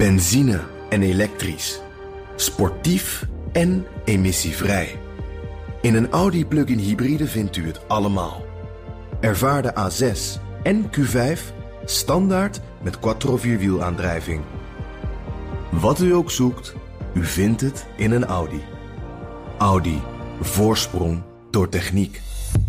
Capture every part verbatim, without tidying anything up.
Benzine en elektrisch. Sportief en emissievrij. In een Audi plug-in hybride vindt u het allemaal. Ervaar de A zes en Q vijf standaard met quattro vierwielaandrijving. Wat u ook zoekt, u vindt het in een Audi. Audi. Voorsprong door techniek.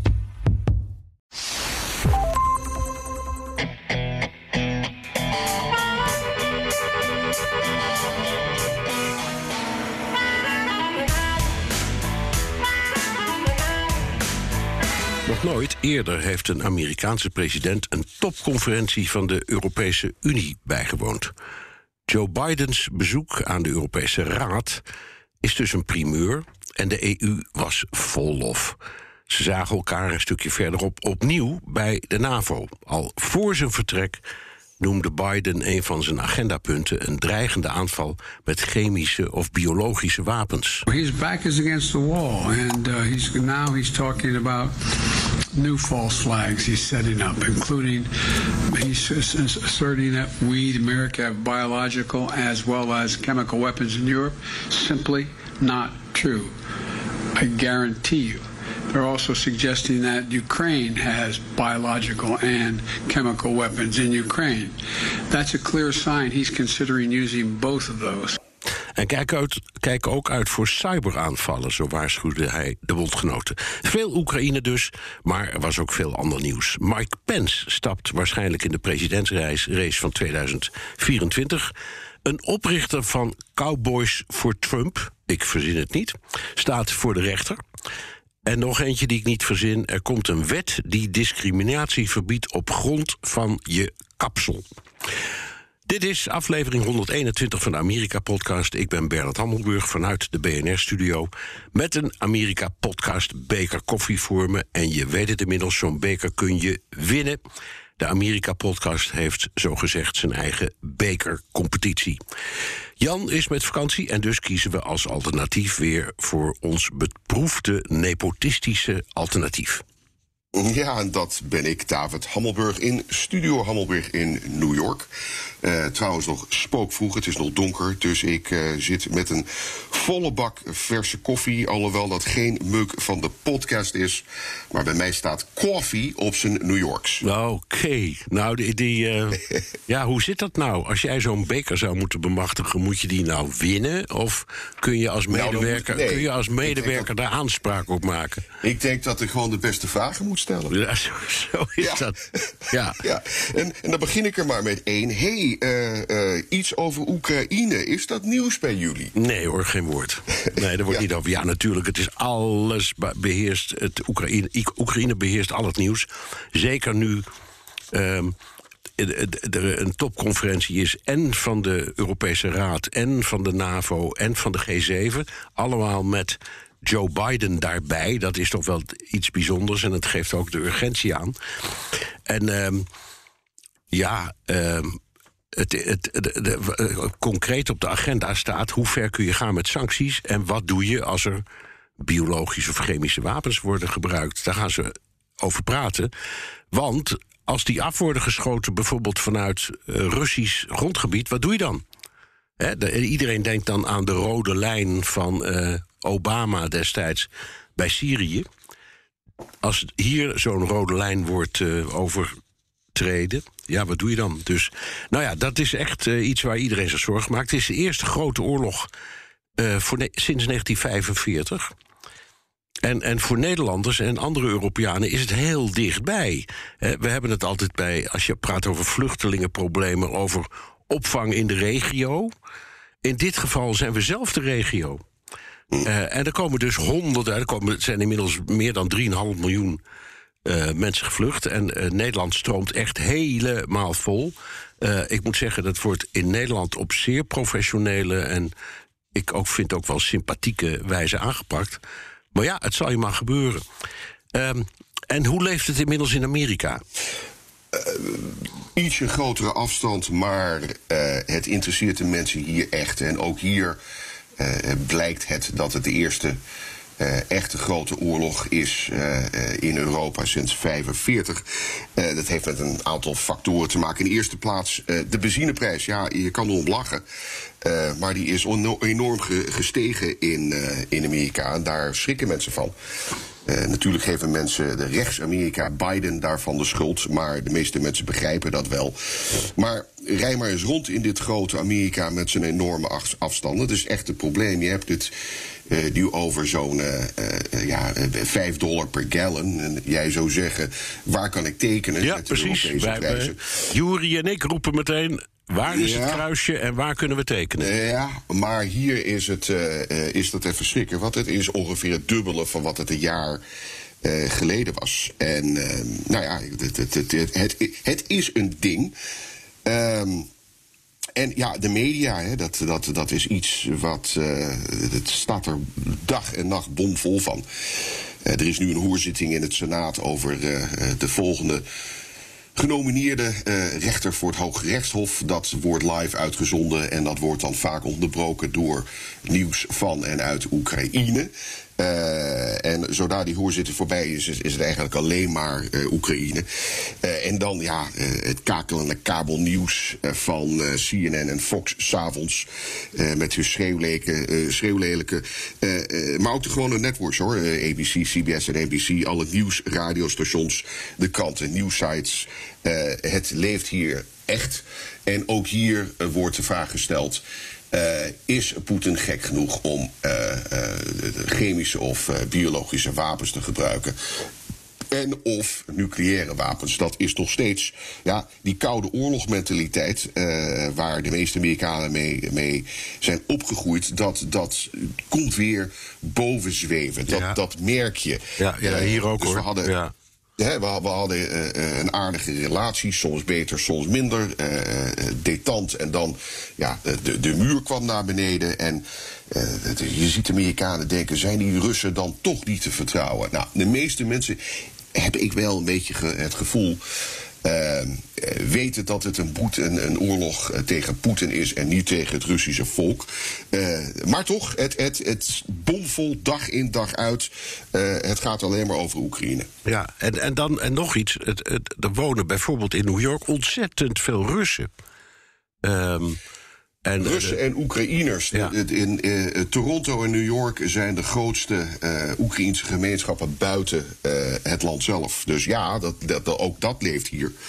Nog nooit eerder heeft een Amerikaanse president een topconferentie van de Europese Unie bijgewoond. Joe Bidens bezoek aan de Europese Raad is dus een primeur en de E U was vol lof. Ze zagen elkaar een stukje verderop opnieuw bij de NAVO. Al voor zijn vertrek noemde Biden een van zijn agendapunten een dreigende aanval met chemische of biologische wapens. His back is against the wall, and uh, he's now he's talking about new false flags he's setting up, including he's asserting that we, America, have biological as well as chemical weapons in Europe. Simply not true. I guarantee you. They're also suggesting that Ukraine has biological and chemical weapons in Ukraine. That's a clear sign he's considering using both of those. En kijk, uit, kijk ook uit voor cyberaanvallen, zo waarschuwde hij de bondgenoten. Veel Oekraïne dus, maar er was ook veel ander nieuws. Mike Pence stapt waarschijnlijk in de presidentsrace van tweeduizend vierentwintig. Een oprichter van Cowboys for Trump, ik verzin het niet, staat voor de rechter. En nog eentje die ik niet verzin. Er komt een wet die discriminatie verbiedt op grond van je kapsel. Dit is aflevering honderdeenentwintig van de Amerika-podcast. Ik ben Bernard Hammelburg vanuit de B N R-studio met een Amerika-podcast-beker koffie voor me. En je weet het inmiddels, zo'n beker kun je winnen. De Amerika-podcast heeft zogezegd zijn eigen bekercompetitie. Jan is met vakantie en dus kiezen we als alternatief weer voor ons beproefde nepotistische alternatief. Ja, en dat ben ik, David Hammelburg, in Studio Hammelburg in New York. Uh, trouwens nog spookvroeg, het is nog donker, dus ik uh, zit met een volle bak verse koffie. Alhoewel dat geen muk van de podcast is, maar bij mij staat koffie op zijn New Yorks. Oké, okay. nou, die, die, uh, ja, hoe zit dat nou? Als jij zo'n beker zou moeten bemachtigen, moet je die nou winnen? Of kun je als medewerker, nou, nee, kun je als medewerker dat, daar aanspraak op maken? Ik denk dat ik gewoon de beste vragen moet stellen. Ja, zo, zo is ja. dat. Ja, ja. En, en dan begin ik er maar met één. Hey, Uh, uh, iets over Oekraïne. Is dat nieuws bij jullie? Nee hoor, geen woord. Nee, er wordt ja. niet over. Ja, natuurlijk, het is alles beheerst. Het Oekraïne, Oekraïne beheerst al het nieuws. Zeker nu um, er een topconferentie is en van de Europese Raad en van de NAVO en van de G zeven. Allemaal met Joe Biden daarbij. Dat is toch wel iets bijzonders en het geeft ook de urgentie aan. En um, ja... Um, Het, het, de, de, de, concreet op de agenda staat hoe ver kun je gaan met sancties en wat doe je als er biologische of chemische wapens worden gebruikt. Daar gaan ze over praten. Want als die af worden geschoten bijvoorbeeld vanuit uh, Russisch grondgebied, wat doe je dan? He, de, iedereen denkt dan aan de rode lijn van uh, Obama destijds bij Syrië. Als hier zo'n rode lijn wordt uh, over treden. Ja, wat doe je dan? Dus, nou ja, dat is echt uh, iets waar iedereen zich zorgen maakt. Het is de eerste grote oorlog uh, voor ne- sinds negentien vijfenveertig. En, en voor Nederlanders en andere Europeanen is het heel dichtbij. Uh, we hebben het altijd bij, als je praat over vluchtelingenproblemen, over opvang in de regio. In dit geval zijn we zelf de regio. Uh, en er komen dus honderden, er komen, het zijn inmiddels meer dan drie komma vijf miljoen Uh, mensen gevlucht. En uh, Nederland stroomt echt helemaal vol. Uh, ik moet zeggen, dat wordt in Nederland op zeer professionele en ik ook vind ook wel sympathieke wijze aangepakt. Maar ja, het zal je maar gebeuren. Um, en hoe leeft het inmiddels in Amerika? Uh, ietsje grotere afstand, maar uh, het interesseert de mensen hier echt. En ook hier uh, blijkt het dat het de eerste uh, echte grote oorlog is uh, uh, in Europa sinds vijfenveertig. Uh, dat heeft met een aantal factoren te maken. In de eerste plaats uh, de benzineprijs. Ja, je kan erom lachen. Uh, maar die is on- enorm ge- gestegen in, uh, in Amerika. En daar schrikken mensen van. Uh, natuurlijk geven mensen de rechts-Amerika Biden daarvan de schuld. Maar de meeste mensen begrijpen dat wel. Maar rij maar eens rond in dit grote Amerika met zijn enorme af- afstanden. Dat is echt het probleem. Je hebt het uh, nu over zo'n uh, uh, ja, vijf dollar per gallon. En jij zou zeggen, waar kan ik tekenen? Ja, met de precies. Europese Wij, prijzen? Juri en ik roepen meteen, waar is Ja. het kruisje en waar kunnen we tekenen? Ja, maar hier is het, uh, uh, is dat even schrikken. Want het is ongeveer het dubbele van wat het een jaar uh, geleden was. En uh, nou ja, het, het, het, het, het, het is een ding. Um, en ja, de media, hè, dat, dat, dat is iets wat... Uh, het staat er dag en nacht bomvol van. Uh, er is nu een hoorzitting in het Senaat over uh, de volgende... genomineerde uh, rechter voor het Hoge Rechtshof. Dat wordt live uitgezonden en dat wordt dan vaak onderbroken door nieuws van en uit Oekraïne. Uh, en zodra die hoorzitting voorbij is, is het eigenlijk alleen maar uh, Oekraïne. Uh, en dan ja, uh, het kakelende kabelnieuws uh, van uh, C N N en Fox 's avonds. Uh, met hun schreeuwlelijke, uh, schreeuwlelijke uh, uh, maar ook de gewone networks hoor. Uh, A B C, C B S en N B C, alle nieuwsradiostations, de kranten, nieuwsites. Uh, het leeft hier echt. En ook hier uh, wordt de vraag gesteld... Uh, is Poetin gek genoeg om uh, uh, de chemische of uh, biologische wapens te gebruiken? En of nucleaire wapens. Dat is nog steeds ja, die koude oorlogmentaliteit... Uh, waar de meeste Amerikanen mee, mee zijn opgegroeid... dat, dat komt weer bovenzweven. Dat, Ja. dat merk je. Ja, ja hier ook dus hoor. We hadden, ja. He, we, we hadden uh, een aardige relatie, soms beter, soms minder. Uh, détente en dan, ja, de, de muur kwam naar beneden. En uh, de, je ziet de Amerikanen denken, zijn die Russen dan toch niet te vertrouwen? Nou, de meeste mensen, heb ik wel een beetje ge, het gevoel... Uh, weten dat het een, boet, een, een oorlog tegen Poetin is en niet tegen het Russische volk. Uh, maar toch, het, het, het bomvol dag in dag uit. Uh, het gaat alleen maar over Oekraïne. Ja, en, en dan en nog iets. Het, het, er wonen bijvoorbeeld in New York ontzettend veel Russen. Um, En, Russen en Oekraïners. Ja. In uh, Toronto en New York zijn de grootste uh, Oekraïense gemeenschappen buiten uh, het land zelf. Dus ja, dat, dat, dat, ook dat leeft hier. Uh,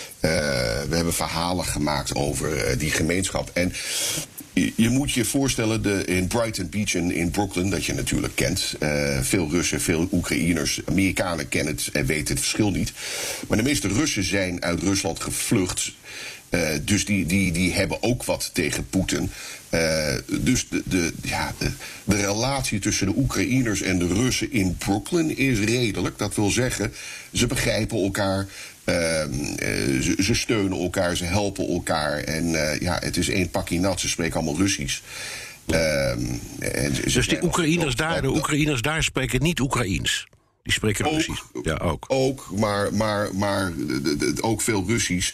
we hebben verhalen gemaakt over uh, die gemeenschap. En je, je moet je voorstellen, de, in Brighton Beach in, in Brooklyn, dat je natuurlijk kent. Uh, veel Russen, veel Oekraïners. Amerikanen kennen het en weten het verschil niet. Maar de meeste Russen zijn uit Rusland gevlucht. Uh, dus die, die, die hebben ook wat tegen Poetin. Uh, dus de, de, ja, de, de relatie tussen de Oekraïners en de Russen in Brooklyn is redelijk. Dat wil zeggen, ze begrijpen elkaar, uh, uh, ze, ze steunen elkaar, ze helpen elkaar. En uh, ja, het is één pakje nat, ze spreken allemaal Russisch. Uh, en dus die Oekraïners daar, de Oekraïners daar spreken niet Oekraïens? Die spreken ook, Russisch. Ja, ook. Ook, maar, maar, maar de, de, ook veel Russisch.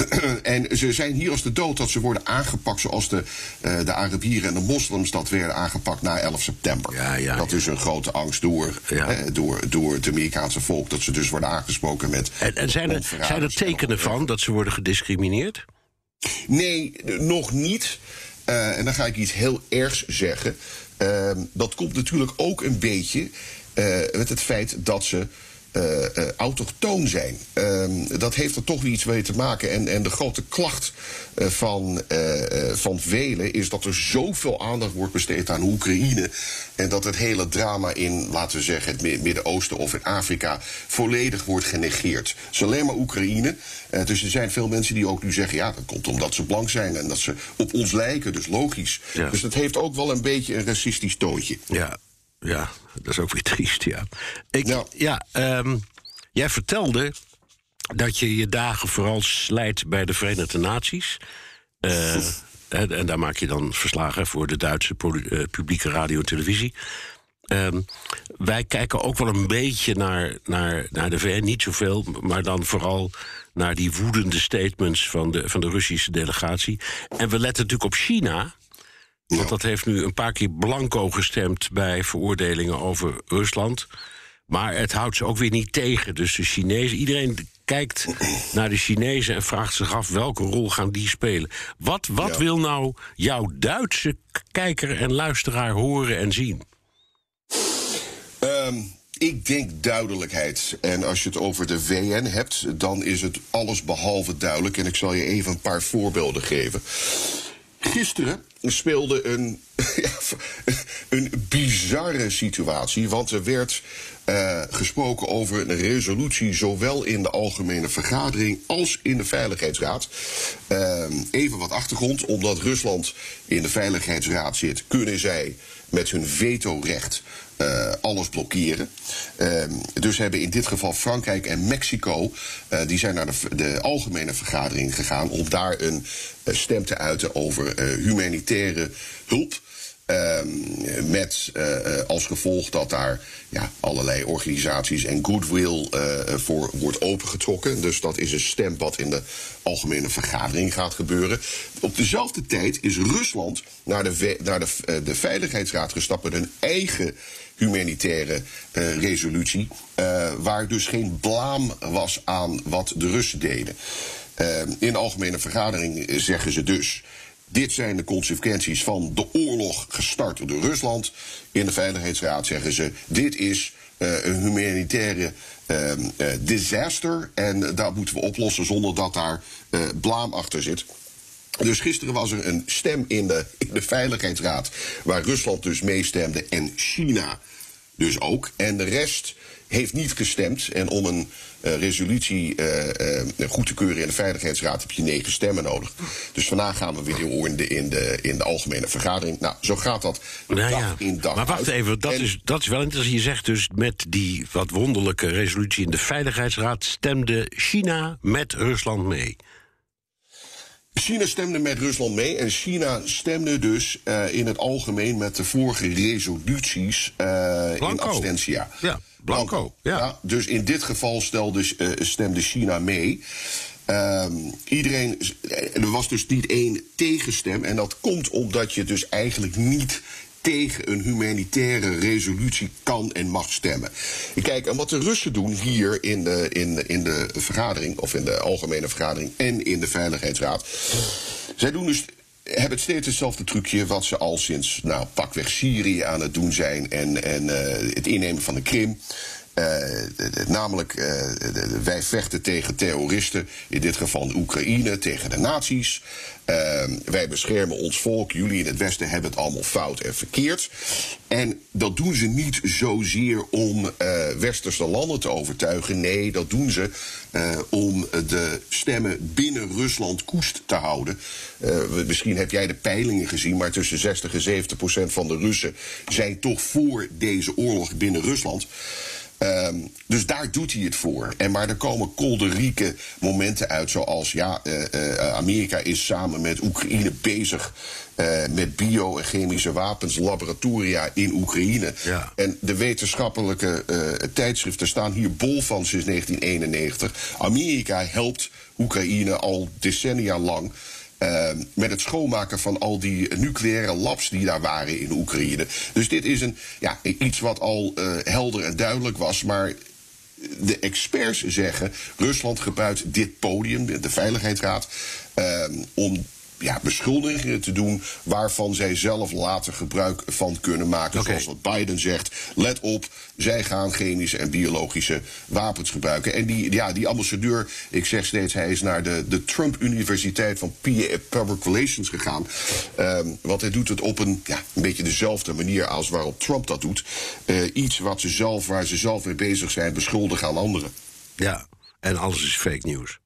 En ze zijn hier als de dood dat ze worden aangepakt zoals de, uh, de Arabieren en de moslims dat werden aangepakt na elf september. Ja, ja, dat ja. is een grote angst door, Ja. hè, door, door het Amerikaanse volk, dat ze dus worden aangesproken met... En, en zijn, er, zijn er tekenen van dat ze worden gediscrimineerd? Nee, nog niet. Uh, en dan ga ik iets heel ergs zeggen. Uh, dat komt natuurlijk ook een beetje... Uh, met het feit dat ze uh, uh, autochtoon zijn. Uh, dat heeft er toch iets mee te maken. En, en de grote klacht uh, van, uh, uh, van velen is dat er zoveel aandacht wordt besteed aan Oekraïne. En dat het hele drama in, laten we zeggen, het Midden-Oosten of in Afrika volledig wordt genegeerd. Het is alleen maar Oekraïne. Uh, dus er zijn veel mensen die ook nu zeggen, ja, dat komt omdat ze blank zijn en dat ze op ons lijken, dus logisch. Ja. Dus dat heeft ook wel een beetje een racistisch toontje. Ja. Ja, dat is ook weer triest, ja. Ik, Ja. ja um, jij vertelde dat je je dagen vooral slijt bij de Verenigde Naties. Uh, en, en daar maak je dan verslagen voor de Duitse poli- uh, publieke radio en televisie. Um, wij kijken ook wel een beetje naar, naar, naar de V N, niet zoveel, maar dan vooral naar die woedende statements van de, van de Russische delegatie. En we letten natuurlijk op China. Want ja. dat heeft nu een paar keer blanco gestemd bij veroordelingen over Rusland. Maar het houdt ze ook weer niet tegen. Dus de Chinezen, iedereen kijkt naar de Chinezen en vraagt zich af welke rol gaan die spelen. Wat, wat ja. wil nou jouw Duitse kijker en luisteraar horen en zien? Um, ik denk duidelijkheid. En als je het over de V N hebt, dan is het alles behalve duidelijk. En ik zal je even een paar voorbeelden geven. Gisteren speelde een, ja, een bizarre situatie, want er werd uh, gesproken over een resolutie zowel in de Algemene Vergadering als in de Veiligheidsraad. Uh, even wat achtergrond, omdat Rusland in de Veiligheidsraad zit, kunnen zij met hun vetorecht Uh, alles blokkeren. Uh, dus hebben in dit geval Frankrijk en Mexico, Uh, die zijn naar de, de Algemene Vergadering gegaan om daar een uh, stem te uiten over uh, humanitaire hulp. Uh, met uh, als gevolg dat daar ja, allerlei organisaties en goodwill uh, voor wordt opengetrokken. Dus dat is een stem wat in de Algemene Vergadering gaat gebeuren. Op dezelfde tijd is Rusland naar de, naar de, uh, de Veiligheidsraad gestapt met een eigen humanitaire uh, resolutie, uh, waar dus geen blaam was aan wat de Russen deden. Uh, in de Algemene Vergadering zeggen ze dus: dit zijn de consequenties van de oorlog gestart door Rusland. In de Veiligheidsraad zeggen ze: dit is uh, een humanitaire uh, uh, disaster en dat moeten we oplossen zonder dat daar uh, blaam achter zit. Dus gisteren was er een stem in de, in de Veiligheidsraad waar Rusland dus meestemde en China dus ook. En de rest heeft niet gestemd. En om een uh, resolutie uh, uh, goed te keuren in de Veiligheidsraad heb je negen stemmen nodig. Dus vandaag gaan we weer in de, in de, in de Algemene Vergadering. Nou, zo gaat dat nou dag ja, in dag Maar wacht uit. even, dat, en, is, dat is wel interessant. Je zegt dus met die wat wonderlijke resolutie in de Veiligheidsraad stemde China met Rusland mee. China stemde met Rusland mee en China stemde dus uh, in het algemeen met de vorige resoluties uh, in absentia. Ja, blanco. blanco. Ja. Ja, dus in dit geval stelde, uh, stemde China mee. Uh, iedereen, er was dus niet één tegenstem en dat komt omdat je dus eigenlijk niet tegen een humanitaire resolutie kan en mag stemmen. Kijk, en wat de Russen doen hier in de, in, de, in de vergadering, of in de Algemene Vergadering en in de Veiligheidsraad, zij doen dus, hebben steeds hetzelfde trucje wat ze al sinds, nou, pakweg Syrië aan het doen zijn en, en uh, het innemen van de Krim. Uh, de, de, namelijk, uh, de, de, wij vechten tegen terroristen, in dit geval de Oekraïne, tegen de nazi's. Uh, wij beschermen ons volk, jullie in het Westen hebben het allemaal fout en verkeerd. En dat doen ze niet zozeer om uh, westerse landen te overtuigen. Nee, dat doen ze uh, om de stemmen binnen Rusland koest te houden. Uh, misschien heb jij de peilingen gezien, maar tussen zestig en zeventig procent van de Russen zijn toch voor deze oorlog binnen Rusland. Um, dus daar doet hij het voor. En maar er komen kolderieke momenten uit, zoals ja, uh, uh, Amerika is samen met Oekraïne bezig uh, met bio- en chemische wapens, laboratoria in Oekraïne. Ja. En de wetenschappelijke uh, tijdschriften staan hier bol van sinds negentien eenennegentig. Amerika helpt Oekraïne al decennia lang Uh, met het schoonmaken van al die nucleaire labs die daar waren in Oekraïne. Dus dit is een, ja, iets wat al uh, helder en duidelijk was. Maar de experts zeggen, Rusland gebruikt dit podium, de Veiligheidsraad, uh, om ja, beschuldigingen te doen waarvan zij zelf later gebruik van kunnen maken. Okay. Zoals wat Biden zegt, let op, zij gaan chemische en biologische wapens gebruiken. En die, ja, die ambassadeur, ik zeg steeds, hij is naar de, de Trump Universiteit van P A Public Relations gegaan. Um, want hij doet het op een, ja, een beetje dezelfde manier als waarop Trump dat doet. Uh, iets wat ze zelf, waar ze zelf mee bezig zijn, beschuldigen aan anderen. Ja, en alles is fake news.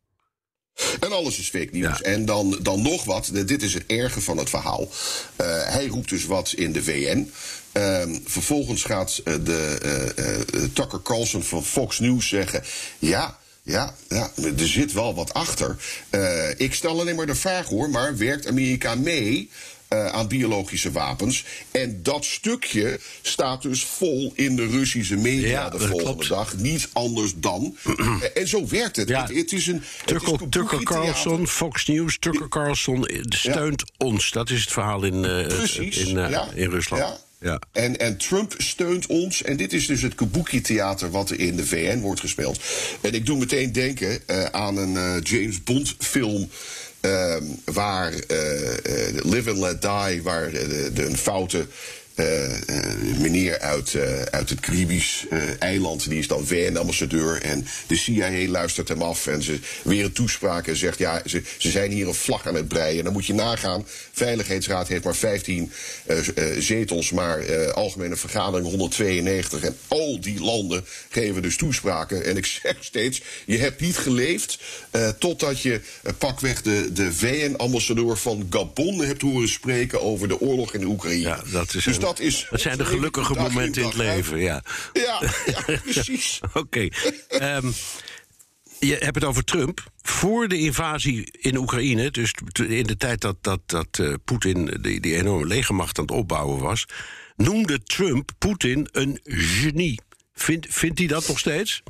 En alles is fake news. Ja. En dan, dan nog wat, dit is het erge van het verhaal. Uh, hij roept dus wat in de V N. Uh, vervolgens gaat uh, de uh, uh, Tucker Carlson van Fox News zeggen, ja, ja, ja, er zit wel wat achter. Uh, ik stel alleen maar de vraag hoor, maar werkt Amerika mee uh, aan biologische wapens. En dat stukje staat dus vol in de Russische media ja, de volgende klopt. dag. Niet anders dan. uh, en zo werkt het. Ja. Het, het is een Tucker, het is Tucker Carlson, Fox News, Tucker Carlson steunt ja. ons. Dat is het verhaal in, uh, Precies, in, uh, ja. in Rusland. Ja. Ja. En, en Trump steunt ons. En dit is dus het kabuki-theater wat er in de V N wordt gespeeld. En ik doe meteen denken uh, aan een uh, James Bond film. Uh, waar uh, uh, Live and Let Die, waar uh, de, de, een foute uh, uh, meneer uit, uh, uit het Caribisch uh, eiland, die is dan V N-ambassadeur. En de C I A luistert hem af en ze weer een toespraak en zegt, ja, ze, ze zijn hier een vlag aan het breien. En dan moet je nagaan, Veiligheidsraad heeft maar vijftien uh, uh, zetels, maar uh, Algemene Vergadering honderdtweeënnegentig. En al die landen geven dus toespraken. En ik zeg steeds, je hebt niet geleefd uh, totdat je uh, pakweg de, de V N-ambassadeur van Gabon hebt horen spreken over de oorlog in de Oekraïne. Ja, dat is dus een, dat, is dat zijn de gelukkige momenten in het leven, ja. Ja, ja, precies. Oké. Okay. Um, je hebt het over Trump. Voor de invasie in Oekraïne, dus in de tijd dat, dat, dat uh, Poetin die, die enorme legermacht aan het opbouwen was, noemde Trump Poetin een genie. Vind, vindt hij dat nog steeds?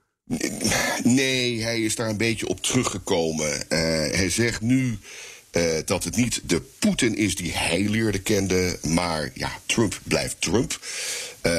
Nee, hij is daar een beetje op teruggekomen. Uh, hij zegt nu uh, dat het niet de Poetin is die hij leerde kende, maar ja, Trump blijft Trump. Uh,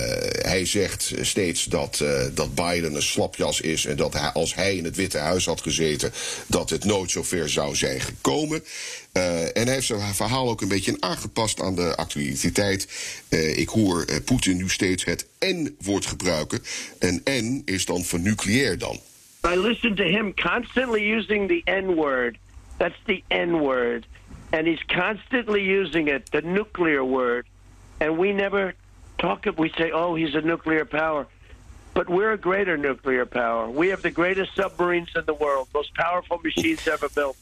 hij zegt steeds dat, uh, dat Biden een slapjas is en dat hij, als hij in het Witte Huis had gezeten, dat het nooit zover zou zijn gekomen. Uh, en hij heeft zijn verhaal ook een beetje aangepast aan de actualiteit. Uh, ik hoor uh, Poetin nu steeds het N-woord gebruiken. En N is dan voor nucleair dan. I listen to him constantly using the N-word. That's the N-word. And he's constantly using it, the nuclear word. And we never talk, we say, oh, he's a nuclear power. But we're a greater nuclear power. We have the greatest submarines in the world, most powerful machines ever built.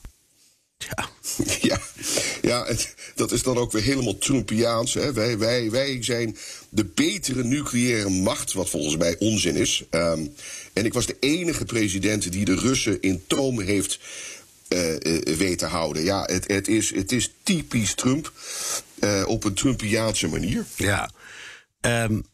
Ja, ja, ja het, dat is dan ook weer helemaal Trumpiaans. Hè. Wij, wij, wij zijn de betere nucleaire macht, wat volgens mij onzin is. Um, en ik was de enige president die de Russen in toom heeft uh, uh, weten houden. Ja, het, het, is, het is typisch Trump uh, op een Trumpiaanse manier. Ja. Um,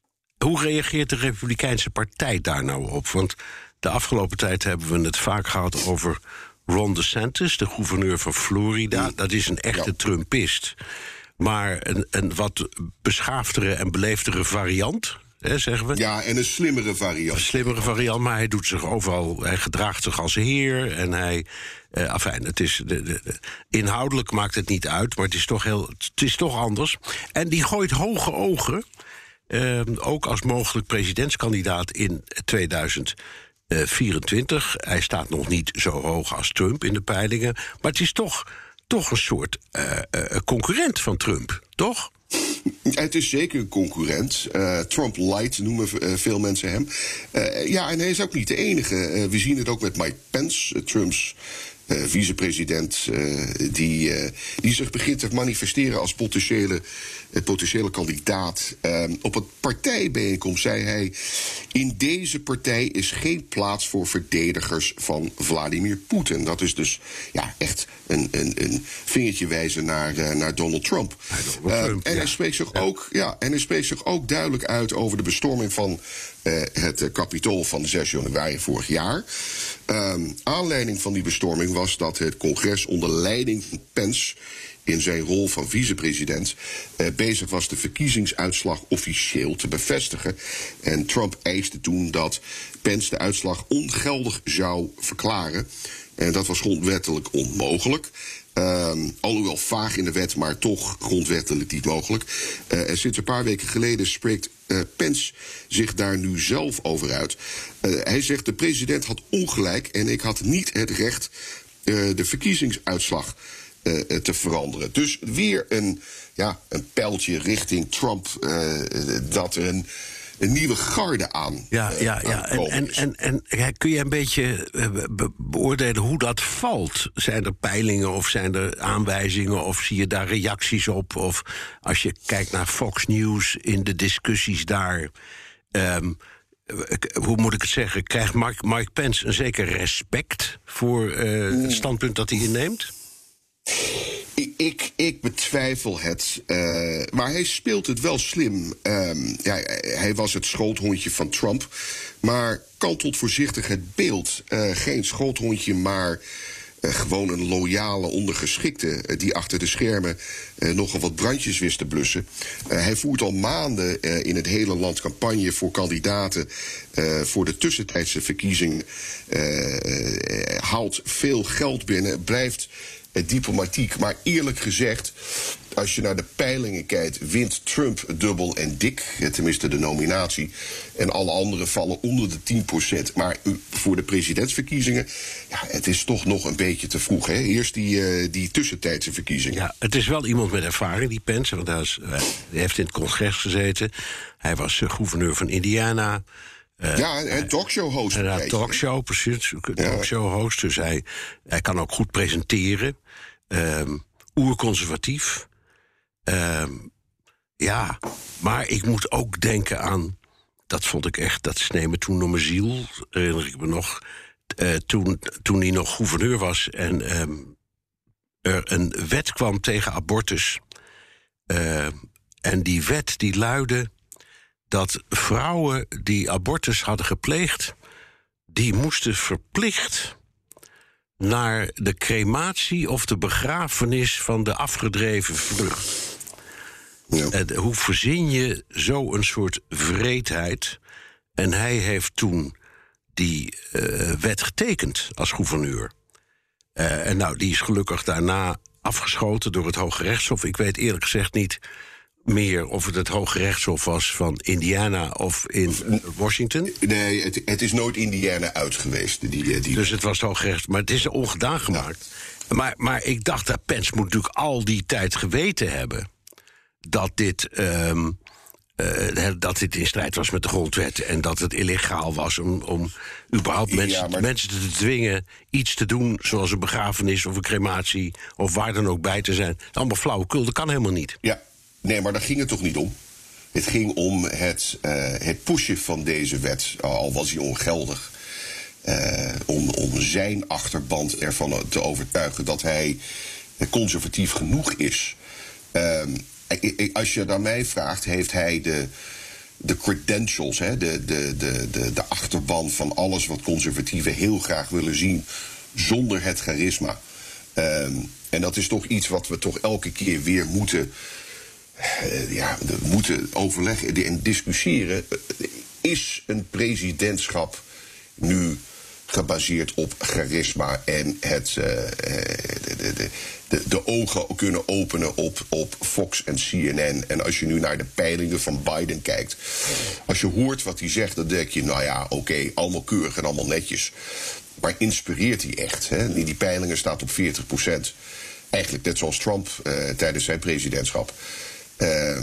hoe reageert de Republikeinse Partij daar nou op? Want de afgelopen tijd hebben we het vaak gehad over Ron DeSantis, de gouverneur van Florida. Ja. Dat is een echte ja. Trumpist. Maar een, een wat beschaafdere en beleefdere variant, hè, zeggen we. Ja, en een slimmere variant. Een slimmere variant, maar hij doet zich overal, hij gedraagt zich als heer. En hij, eh, afijn, het is, de, de, de, inhoudelijk maakt het niet uit, maar het is toch, heel, het is toch anders. En die gooit hoge ogen, eh, ook als mogelijk presidentskandidaat in tweeduizend vierentwintig. Hij staat nog niet zo hoog als Trump in de peilingen, maar het is toch, toch een soort uh, uh, concurrent van Trump, toch? Het is zeker een concurrent. Uh, Trump Light noemen uh, veel mensen hem. Uh, ja, en hij is ook niet de enige. Uh, we zien het ook met Mike Pence, uh, Trumps Uh, vicepresident, uh, die, uh, die zich begint te manifesteren als potentiële, uh, potentiële kandidaat. Uh, op een partijbijeenkomst zei hij: in deze partij is geen plaats voor verdedigers van Vladimir Poetin. Dat is dus ja, echt een, een, een vingertje wijzen naar, uh, naar Donald Trump. Donald Trump uh, en, ja. hij spreekt zich ja. ook, ja, en hij spreekt zich ook duidelijk uit over de bestorming van Uh, het uh, Capitool van zes januari vorig jaar. Um, aanleiding van die bestorming was dat het congres onder leiding van Pence in zijn rol van vicepresident uh, bezig was de verkiezingsuitslag officieel te bevestigen. En Trump eiste toen dat Pence de uitslag ongeldig zou verklaren. En dat was grondwettelijk onmogelijk. Um, alhoewel vaag in de wet, maar toch grondwettelijk niet mogelijk. Uh, en sinds een paar weken geleden spreekt uh, Pence zich daar nu zelf over uit. Uh, hij zegt: de president had ongelijk en ik had niet het recht uh, de verkiezingsuitslag uh, te veranderen. Dus weer een, ja, een pijltje richting Trump, uh, dat er een een nieuwe garde aan. Ja, uh, ja, ja. En, en, en, en ja, kun je een beetje be- beoordelen hoe dat valt? Zijn er peilingen of zijn er aanwijzingen of zie je daar reacties op? Of als je kijkt naar Fox News in de discussies daar, Um, hoe moet ik het zeggen? Krijgt Mike, Mike Pence een zeker respect voor uh, het standpunt dat hij inneemt? Ik, ik, ik betwijfel het. Uh, maar hij speelt het wel slim. Um, ja, hij was het schoothondje van Trump. Maar kantelt voorzichtig het beeld. Uh, geen schoothondje, maar uh, gewoon een loyale ondergeschikte... Uh, die achter de schermen uh, nogal wat brandjes wist te blussen. Uh, hij voert al maanden uh, in het hele land campagne voor kandidaten... Uh, voor de tussentijdse verkiezingen. Uh, uh, haalt veel geld binnen, blijft... diplomatiek, maar eerlijk gezegd, als je naar de peilingen kijkt, wint Trump dubbel en dik, tenminste de nominatie, en alle anderen vallen onder de tien procent. Maar voor de presidentsverkiezingen, ja, het is toch nog een beetje te vroeg. Hè? Eerst die, uh, die tussentijdse verkiezingen. Ja, het is wel iemand met ervaring, die Pence, want hij, is, hij heeft in het congres gezeten. Hij was uh, gouverneur van Indiana. Uh, ja, en talkshow-host. Ja, talkshow, precies. Talkshow-host, dus hij, hij kan ook goed presenteren. Um, oerconservatief. Um, ja, maar ik moet ook denken aan... dat vond ik echt, dat snee me toen door mijn ziel, herinner ik me nog... Uh, toen, toen hij nog gouverneur was en um, er een wet kwam tegen abortus. Uh, en die wet die luidde... dat vrouwen die abortus hadden gepleegd... die moesten verplicht naar de crematie of de begrafenis van de afgedreven vrucht. Ja. En hoe verzin je zo'n soort wreedheid? En hij heeft toen die uh, wet getekend als gouverneur. Uh, en nou, die is gelukkig daarna afgeschoten door het Hoge Rechtshof. Ik weet eerlijk gezegd niet... meer of het het Hoge Rechtshof was van Indiana of in Washington? Nee, het, het is nooit Indiana uit geweest. Die, die... Dus het was het Hoge Rechtshof, maar het is ongedaan gemaakt. Ja. Maar, maar ik dacht dat Pence moet natuurlijk al die tijd geweten hebben... dat dit, um, uh, dat dit in strijd was met de grondwet... en dat het illegaal was om, om überhaupt mensen, ja, maar... mensen te dwingen... iets te doen, zoals een begrafenis of een crematie... of waar dan ook bij te zijn. Allemaal flauwekul, dat kan helemaal niet. Ja. Nee, maar daar ging het toch niet om? Het ging om het, uh, het pushen van deze wet, al was hij ongeldig. Uh, om, om zijn achterban ervan te overtuigen dat hij conservatief genoeg is. Uh, als je naar mij vraagt, heeft hij de, de credentials, hè, de, de, de, de, de achterban van alles wat conservatieven heel graag willen zien, zonder het charisma. Uh, en dat is toch iets wat we toch elke keer weer moeten... Uh, ja, we moeten overleggen en discussiëren. Is een presidentschap nu gebaseerd op charisma en het, uh, de, de, de, de ogen kunnen openen op, op Fox en C N N? En als je nu naar de peilingen van Biden kijkt, als je hoort wat hij zegt, dan denk je, nou ja, oké, okay, allemaal keurig en allemaal netjes. Maar inspireert hij echt? Hè? Die peilingen staat op veertig procent. Eigenlijk net zoals Trump uh, tijdens zijn presidentschap. Uh,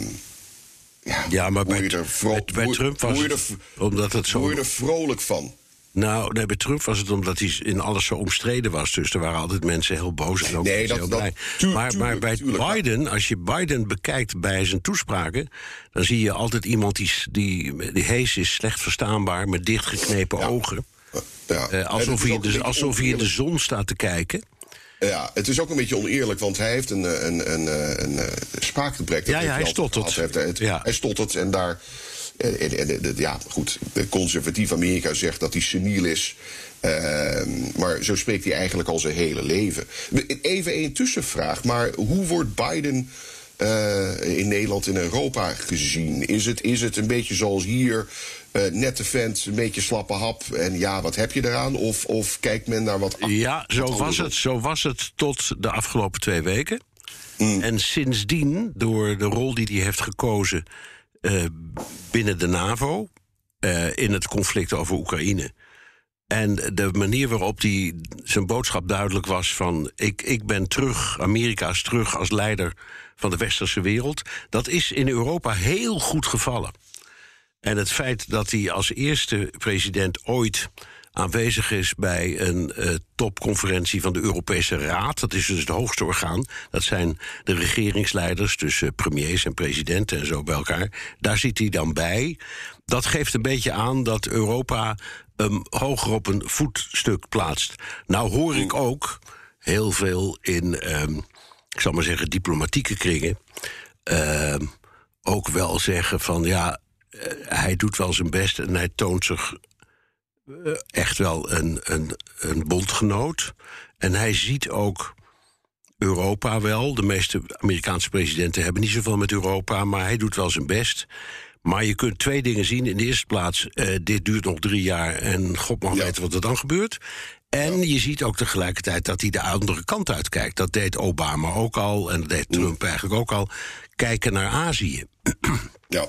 ja, ja, maar bij, er vro- bij, bij Trump was het, er, omdat het zo... Word je er vrolijk van? Nou, nee, bij Trump was het omdat hij in alles zo omstreden was. Dus er waren altijd mensen heel boos en ook nee, dat, heel dat, blij. tuur, maar, tuurlijk, maar bij tuurlijk, Biden, ja. als je Biden bekijkt bij zijn toespraken... dan zie je altijd iemand die, die, die hees is, slecht verstaanbaar... met dichtgeknepen ja. ogen. Ja. Uh, alsof hij de, alsof hij in de zon staat te kijken... Ja, het is ook een beetje oneerlijk, want hij heeft een, een, een, een, een spraakgebrek. Ja, ja, hij stottert. Het, ja. Hij stottert en daar... En, en, en, ja, goed, de conservatief Amerika zegt dat hij seniel is. Uh, maar zo spreekt hij eigenlijk al zijn hele leven. Even een tussenvraag, maar hoe wordt Biden uh, in Nederland en Europa gezien? Is het, is het een beetje zoals hier... Uh, nette vent, een beetje slappe hap. En ja, wat heb je eraan? Of, of kijkt men naar wat... Ja, zo was, het, zo was het tot de afgelopen twee weken. Mm. En sindsdien, door de rol die hij heeft gekozen... Uh, binnen de NAVO, uh, in het conflict over Oekraïne... en de manier waarop hij zijn boodschap duidelijk was van... Ik, ik ben terug, Amerika is terug als leider van de westerse wereld... dat is in Europa heel goed gevallen. En het feit dat hij als eerste president ooit aanwezig is... bij een uh, topconferentie van de Europese Raad... dat is dus het hoogste orgaan, dat zijn de regeringsleiders... dus uh, premiers en presidenten en zo bij elkaar. Daar zit hij dan bij. Dat geeft een beetje aan dat Europa hem hoger op een voetstuk plaatst. Nou hoor ik ook heel veel in... Um, ik zal maar zeggen, diplomatieke kringen uh, ook wel zeggen van ja, uh, hij doet wel zijn best en hij toont zich uh, echt wel een, een, een bondgenoot. En hij ziet ook Europa wel. De meeste Amerikaanse presidenten hebben niet zoveel met Europa, maar hij doet wel zijn best. Maar je kunt twee dingen zien. In de eerste plaats, uh, dit duurt nog drie jaar en God mag ja. weten wat er dan gebeurt. En ja. je ziet ook tegelijkertijd dat hij de andere kant uitkijkt. Dat deed Obama ook al en dat deed Trump mm. eigenlijk ook al. Kijken naar Azië. Ja.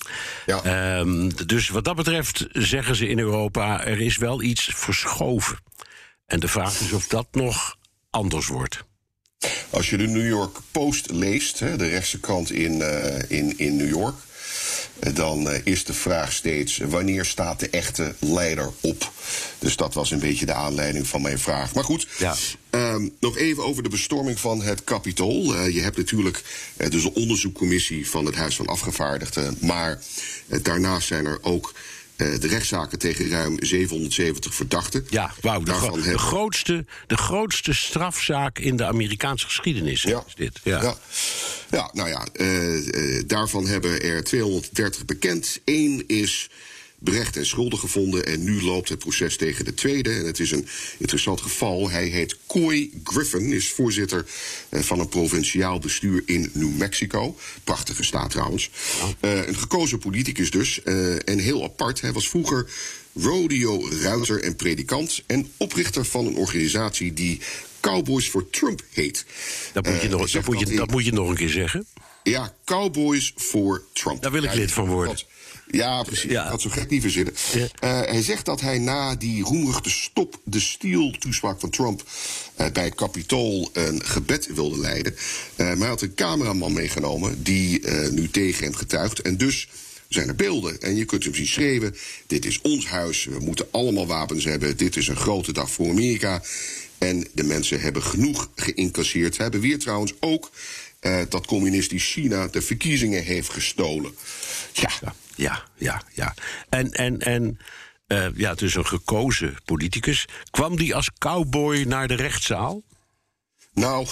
Ja. Um, dus wat dat betreft zeggen ze in Europa, er is wel iets verschoven. En de vraag is of dat nog anders wordt. Als je de New York Post leest, de rechtse krant in, uh, in, in New York, dan uh, is de vraag steeds, wanneer staat de echte leider op? Dus dat was een beetje de aanleiding van mijn vraag. Maar goed, ja. um, nog even over de bestorming van het Capitool. Uh, je hebt natuurlijk uh, dus een onderzoekcommissie van het Huis van Afgevaardigden, maar uh, daarnaast zijn er ook Uh, de rechtszaken tegen ruim zevenhonderdzeventig verdachten. Ja, wauw, de, gro- de, grootste, de grootste strafzaak in de Amerikaanse geschiedenis ja. is dit. Ja, ja. ja nou ja, uh, uh, daarvan hebben er tweehonderddertig bekend. Eén is berecht en schuldig gevonden en nu loopt het proces tegen de tweede. En het is een interessant geval. Hij heet Couy Griffin, is voorzitter uh, van een provinciaal bestuur in New Mexico. Prachtige staat trouwens. Uh, een gekozen politicus dus. Uh, en heel apart, hij was vroeger rodeo-ruiter en predikant en oprichter van een organisatie die Cowboys for Trump heet. Dat moet je, uh, nog, dat moet je, dat, dat moet je nog een keer zeggen. Ja, Cowboys for Trump. Daar wil ik ja, lid van worden. Wat, Ja, precies. Ja. Ik had zo gek niet verzinnen. Ja. Uh, hij zegt dat hij na die roemruchte stop de steal-toespraak van Trump uh, bij het Capitool een gebed wilde leiden. Uh, maar hij had een cameraman meegenomen die uh, nu tegen hem getuigt. En dus zijn er beelden. En je kunt hem zien schreeuwen, dit is ons huis, we moeten allemaal wapens hebben. Dit is een grote dag voor Amerika. En de mensen hebben genoeg geïncasseerd. Ze hebben weer trouwens ook uh, dat communistisch China de verkiezingen heeft gestolen. Ja. ja. Ja, ja, ja. En, en, en uh, ja, het is een gekozen politicus. Kwam die als cowboy naar de rechtszaal? Nou,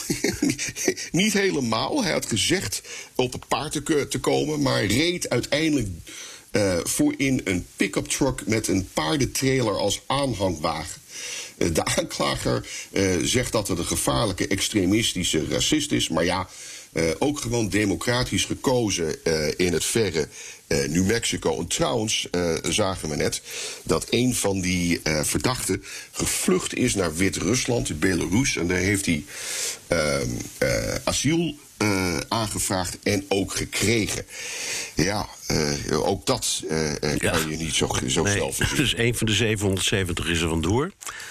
niet helemaal. Hij had gezegd op het paard te, te komen, maar reed uiteindelijk uh, voor in een pick-up truck met een paardentrailer als aanhangwagen. Uh, de aanklager uh, zegt dat het een gevaarlijke extremistische racist is, maar ja, uh, ook gewoon democratisch gekozen uh, in het verre Uh, New Mexico. En trouwens uh, zagen we net dat een van die uh, verdachten gevlucht is naar Wit-Rusland, Belarus. En daar heeft hij uh, uh, asiel uh, aangevraagd en ook gekregen. Ja, uh, ook dat uh, uh, ja. kan je niet zo, zo nee, snel voorzien. Dus een van de zevenhonderdzeventig is er vandoor.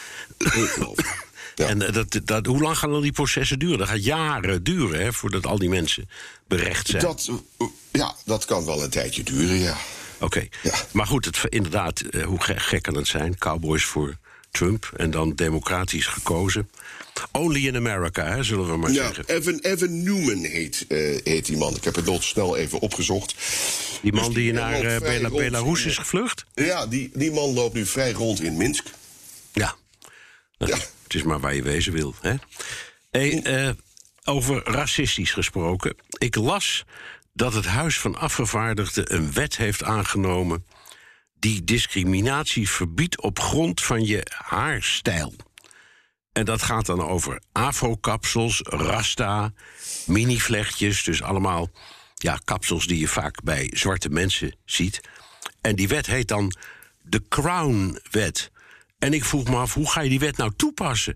Ja. En dat, dat, hoe lang gaan dan die processen duren? Dat gaat jaren duren, hè, voordat al die mensen berecht zijn. Dat, uh, ja, dat kan wel een tijdje duren, ja. Oké, okay. ja. Maar goed, het, inderdaad, uh, hoe gek, gek kan het zijn? Cowboys voor Trump en dan democratisch gekozen. Only in America, hè, zullen we maar ja, zeggen. Evan, Evan Newman heet, uh, heet die man. Ik heb het nog snel even opgezocht. Die man dus die, die naar uh, Bela, Belarus is gevlucht? Ja, die, die man loopt nu vrij rond in Minsk. Ja. Ja. Het is maar waar je wezen wil. Hè? Hey, uh, over racistisch gesproken. Ik las dat het Huis van Afgevaardigden een wet heeft aangenomen die discriminatie verbiedt op grond van je haarstijl. En dat gaat dan over afrokapsels, rasta, minivlechtjes. Dus allemaal ja, kapsels die je vaak bij zwarte mensen ziet. En die wet heet dan de Crown-wet. En ik vroeg me af, hoe ga je die wet nou toepassen?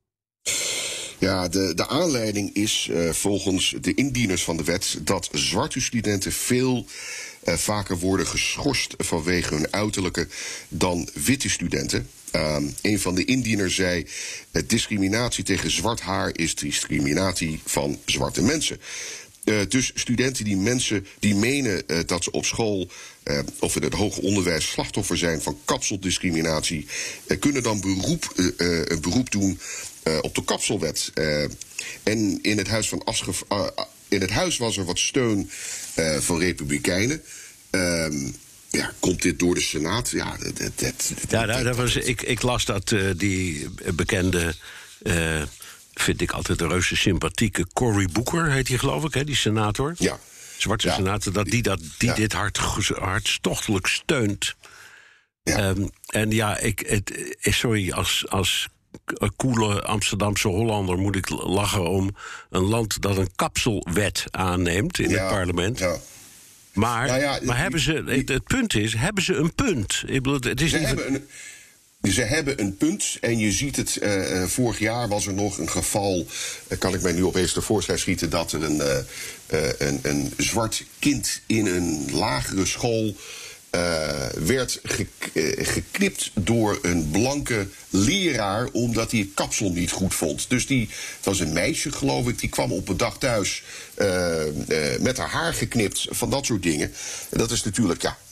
Ja, de, de aanleiding is uh, volgens de indieners van de wet dat zwarte studenten veel uh, vaker worden geschorst vanwege hun uiterlijke dan witte studenten. Uh, een van de indieners zei, uh, discriminatie tegen zwart haar is discriminatie van zwarte mensen. Uh, dus studenten die mensen die menen uh, dat ze op school uh, of in het hoger onderwijs slachtoffer zijn van kapseldiscriminatie, uh, kunnen dan beroep, uh, uh, een beroep doen uh, op de kapselwet. Uh, en in het, huis van Afge- uh, in het huis was er wat steun uh, van republikeinen. Uh, ja, komt dit door de Senaat? Ja, dat, dat, ja dat, dat was, ik, ik las dat uh, die bekende Uh, vind ik altijd een reuze sympathieke Cory Booker, heet hij geloof ik, hè, die senator. Ja. Zwarte ja. senator, dat die, dat, die ja. dit hart, hartstochtelijk steunt. Ja. Um, en ja, ik, het, sorry, als, als koele Amsterdamse Hollander moet ik lachen om een land dat een kapselwet aanneemt in ja. het parlement. Ja. Maar, nou ja, maar die, hebben ze, die, het punt is, hebben ze een punt? Ik bedoel, het is ze, niet hebben een, ze hebben een punt en je ziet het, uh, vorig jaar was er nog een geval, uh, kan ik mij nu opeens tevoorschijn schieten, dat er een, uh, uh, een, een zwart kind in een lagere school Uh, werd ge, uh, geknipt door een blanke leraar omdat hij het kapsel niet goed vond. Dus die, het was een meisje geloof ik, die kwam op een dag thuis uh, uh, met haar haar geknipt, van dat soort dingen. En dat is natuurlijk, ja,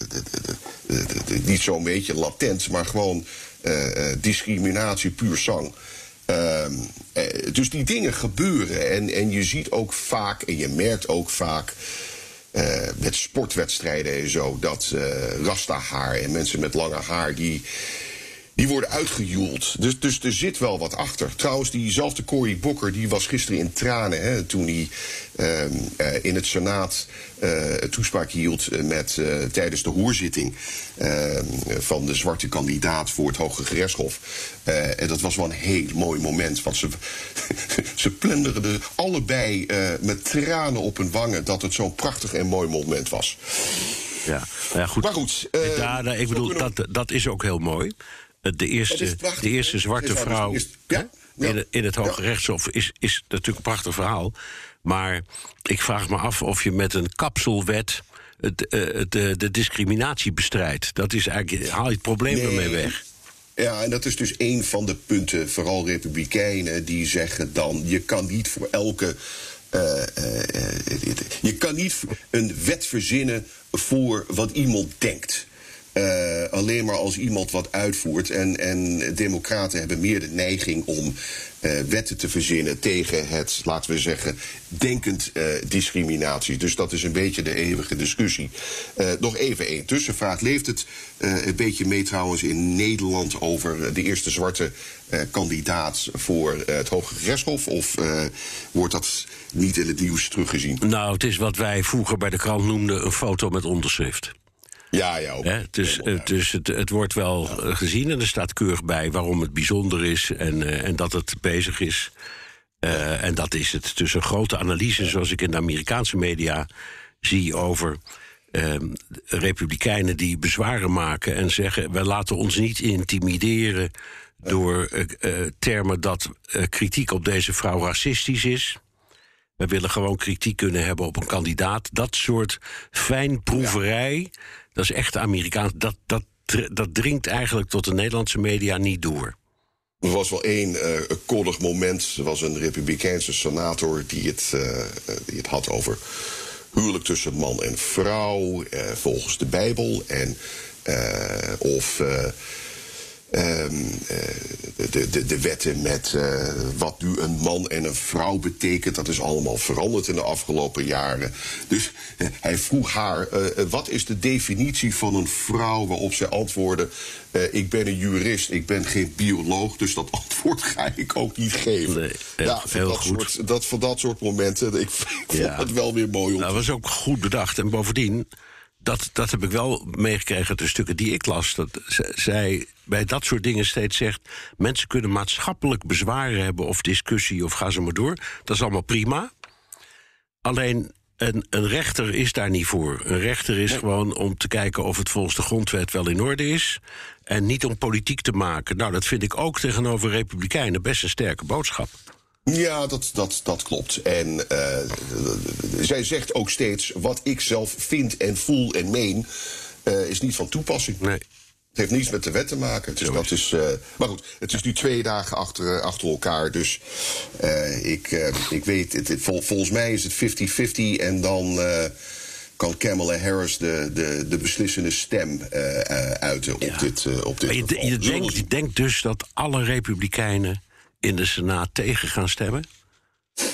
niet zo'n beetje latent, maar gewoon uh, uh, discriminatie puur sang. Uh, uh, dus die dingen gebeuren en, en je ziet ook vaak en je merkt ook vaak Uh, met sportwedstrijden en zo, dat uh, rasta-haar en mensen met lange haar, die, die worden uitgejoeld. Dus, dus er zit wel wat achter. Trouwens, diezelfde Cory Booker, die was gisteren in tranen, hè, toen hij uh, uh, in het Senaat uh, een toespraak hield met, uh, tijdens de hoorzitting uh, van de zwarte kandidaat voor het Hoge Gerechtshof. Uh, en dat was wel een heel mooi moment, want ze, ze plunderden allebei uh, met tranen op hun wangen dat het zo'n prachtig en mooi moment was. Ja, nou ja, goed. Maar goed, uh, ja, nou, ik bedoel, dat, dat is ook heel mooi. De eerste, de eerste zwarte vrouw eerste, ja? Ja. in, in het Hoge ja. Rechtshof is, is natuurlijk een prachtig verhaal. Maar ik vraag me af of je met een kapselwet het, uh, de, de discriminatie bestrijdt. Dat is eigenlijk, haal je het probleem nee. ermee weg. Ja, en dat is dus een van de punten, vooral republikeinen, die zeggen dan, je kan niet voor elke Uh, uh, uh, je kan niet een wet verzinnen voor wat iemand denkt. Uh, alleen maar als iemand wat uitvoert. En, en democraten hebben meer de neiging om uh, wetten te verzinnen tegen het, laten we zeggen, denkend uh, discriminatie. Dus dat is een beetje de eeuwige discussie. Uh, nog even één tussenvraag. Leeft het uh, een beetje mee trouwens in Nederland over de eerste zwarte uh, kandidaat voor uh, het Hoge Gerechtshof? Of uh, wordt dat niet in het nieuws teruggezien? Nou, het is wat wij vroeger bij de krant noemden een foto met onderschrift. Ja, ja. Ook. He, dus uh, dus het, het wordt wel ja. gezien en er staat keurig bij waarom het bijzonder is en, uh, en dat het bezig is. Uh, ja. En dat is het. Dus een grote analyse, ja. zoals ik in de Amerikaanse media zie over uh, republikeinen die bezwaren maken en zeggen, wij laten ons niet intimideren ja. door uh, uh, termen dat uh, kritiek op deze vrouw racistisch is. We willen gewoon kritiek kunnen hebben op een kandidaat. Dat soort fijnproeverij, ja. dat is echt Amerikaans. Dat, dat, dat dringt eigenlijk tot de Nederlandse media niet door. Er was wel één uh, koddig moment. Er was een republikeinse senator die het, uh, die het had over huwelijk tussen man en vrouw, uh, volgens de Bijbel. En uh, of Uh, Um, uh, de, de, de wetten met uh, wat nu een man en een vrouw betekent, dat is allemaal veranderd in de afgelopen jaren. Dus uh, hij vroeg haar, uh, wat is de definitie van een vrouw? Waarop zij antwoordde, uh, ik ben een jurist, ik ben geen bioloog, dus dat antwoord ga ik ook niet geven. Nee, heel, ja, voor, heel dat goed. Soort, dat, voor dat soort momenten, ik vond ja. het wel weer mooi om. Nou, dat was ook goed bedacht en bovendien, Dat, dat heb ik wel meegekregen uit de stukken die ik las. Dat zij bij dat soort dingen steeds zegt, mensen kunnen maatschappelijk bezwaren hebben of discussie of ga ze maar door. Dat is allemaal prima. Alleen een, een rechter is daar niet voor. Een rechter is nee. gewoon om te kijken of het volgens de grondwet wel in orde is. En niet om politiek te maken. Nou, dat vind ik ook tegenover republikeinen best een sterke boodschap. Ja, dat, dat, dat klopt. En uh, zij zegt ook steeds, wat ik zelf vind en voel en meen, uh, is niet van toepassing. Nee. Het heeft niets met de wet te maken. Dus dat is, uh, maar goed, het is nu twee dagen achter, achter elkaar. Dus uh, ik, uh, ik weet, het, het, vol, volgens mij is het vijftig vijftig en dan uh, kan Kamala Harris de, de, de beslissende stem uh, uh, uiten op ja. dit, uh, op dit maar je, geval. je, denkt, je denkt dus dat alle republikeinen in de Senaat tegen gaan stemmen?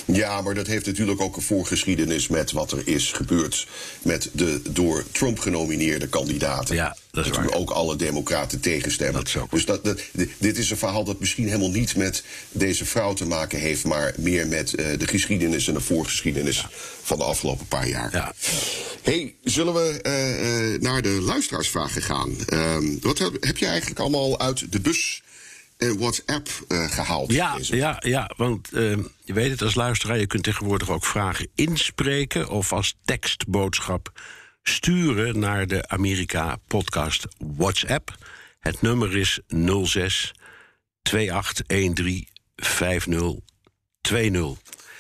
Ja, maar dat heeft natuurlijk ook een voorgeschiedenis met wat er is gebeurd met de door Trump genomineerde kandidaten. Ja, dat is waar. waar. Ook alle democraten tegenstemmen. Dat is ook. Dus dat, dat, dit is een verhaal dat misschien helemaal niet met deze vrouw te maken heeft, maar meer met uh, de geschiedenis en de voorgeschiedenis ja. van de afgelopen paar jaar. Ja. Hey, zullen we uh, uh, naar de luisteraarsvragen gaan? Uh, wat heb, heb je eigenlijk allemaal uit de bus en WhatsApp uh, gehaald? Ja, deze? ja, ja, want uh, je weet het als luisteraar, je kunt tegenwoordig ook vragen inspreken of als tekstboodschap sturen naar de Amerika-podcast WhatsApp. Het nummer is nul zes twee acht een drie vijf nul twee nul.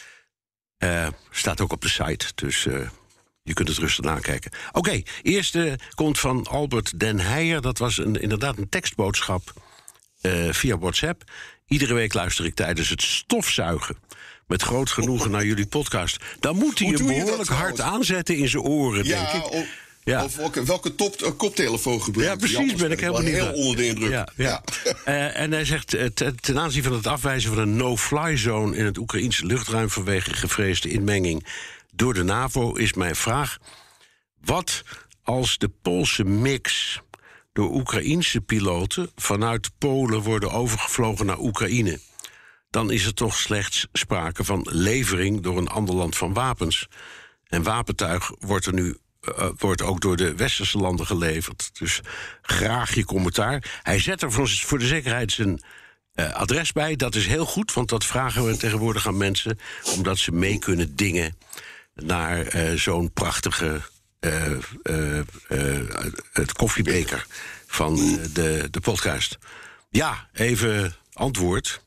Uh, staat ook op de site, dus uh, je kunt het rustig nakijken. Oké, okay, eerste komt van Albert Den Heijer. Dat was een, inderdaad een tekstboodschap uh, via WhatsApp. Iedere week luister ik tijdens het stofzuigen met groot genoegen naar jullie podcast. Dan moet hij hem behoorlijk hard aanzetten in zijn oren, ja, denk ik. Of, ja. of welke, welke top, uh, koptelefoon gebruikt? Ja, precies, Jammers, ben ik helemaal niet heel onder de indruk. Ja, ja. ja. Uh, en hij zegt, uh, ten, ten aanzien van het afwijzen van een no-fly zone in het Oekraïense luchtruim vanwege gevreesde inmenging door de NAVO, is mijn vraag: wat als de Poolse mix door Oekraïense piloten vanuit Polen worden overgevlogen naar Oekraïne? Dan is er toch slechts sprake van levering door een ander land van wapens. En wapentuig wordt er nu uh, wordt ook door de westerse landen geleverd. Dus graag je commentaar. Hij zet er voor de zekerheid zijn uh, adres bij. Dat is heel goed, want dat vragen we tegenwoordig aan mensen, omdat ze mee kunnen dingen naar uh, zo'n prachtige uh, uh, uh, het koffiebeker van uh, de, de podcast. Ja, even antwoord.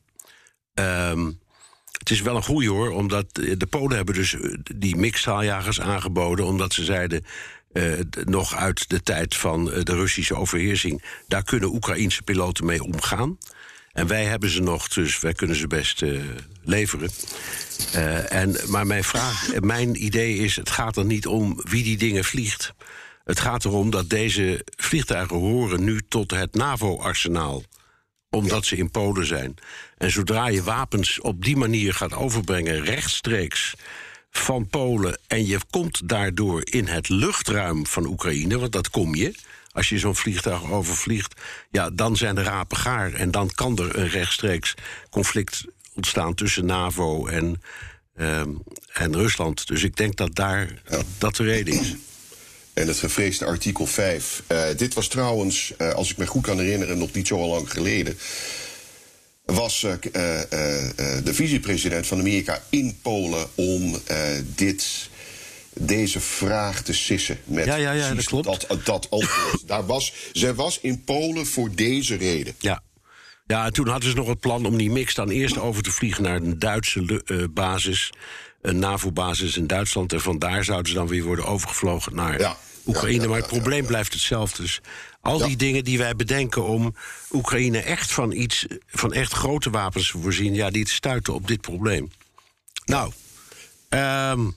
Um, het is wel een goeie hoor, omdat de Polen hebben dus die mixstraaljagers aangeboden, omdat ze zeiden, uh, nog uit de tijd van de Russische overheersing, daar kunnen Oekraïense piloten mee omgaan. En wij hebben ze nog, dus wij kunnen ze best uh, leveren. Uh, en, maar mijn vraag, mijn idee is, het gaat er niet om wie die dingen vliegt. Het gaat erom dat deze vliegtuigen horen nu tot het NAVO-arsenaal, omdat ze in Polen zijn. En zodra je wapens op die manier gaat overbrengen, rechtstreeks van Polen, en je komt daardoor in het luchtruim van Oekraïne, want dat kom je als je zo'n vliegtuig overvliegt, ja, dan zijn de rapen gaar. En dan kan er een rechtstreeks conflict ontstaan tussen NAVO en, uh, en Rusland. Dus ik denk dat daar ja. dat de reden is. En het gevreesde artikel vijf. Uh, dit was trouwens, uh, als ik me goed kan herinneren, nog niet zo lang geleden, was uh, uh, uh, de vicepresident van Amerika in Polen om uh, dit, deze vraag te sissen. Met ja, ja, ja, dat klopt. Dat, dat antwoord. Daar was, zij was in Polen voor deze reden. Ja. Ja, en toen hadden ze nog het plan om die mix dan eerst over te vliegen naar een Duitse uh, basis, een NAVO-basis in Duitsland, en vandaar zouden ze dan weer worden overgevlogen naar ja, Oekraïne. Ja, ja, maar het probleem ja, ja. blijft hetzelfde. Dus al ja. die dingen die wij bedenken om Oekraïne echt van iets, van echt grote wapens te voorzien, ja, die stuiten op dit probleem. Nou, um,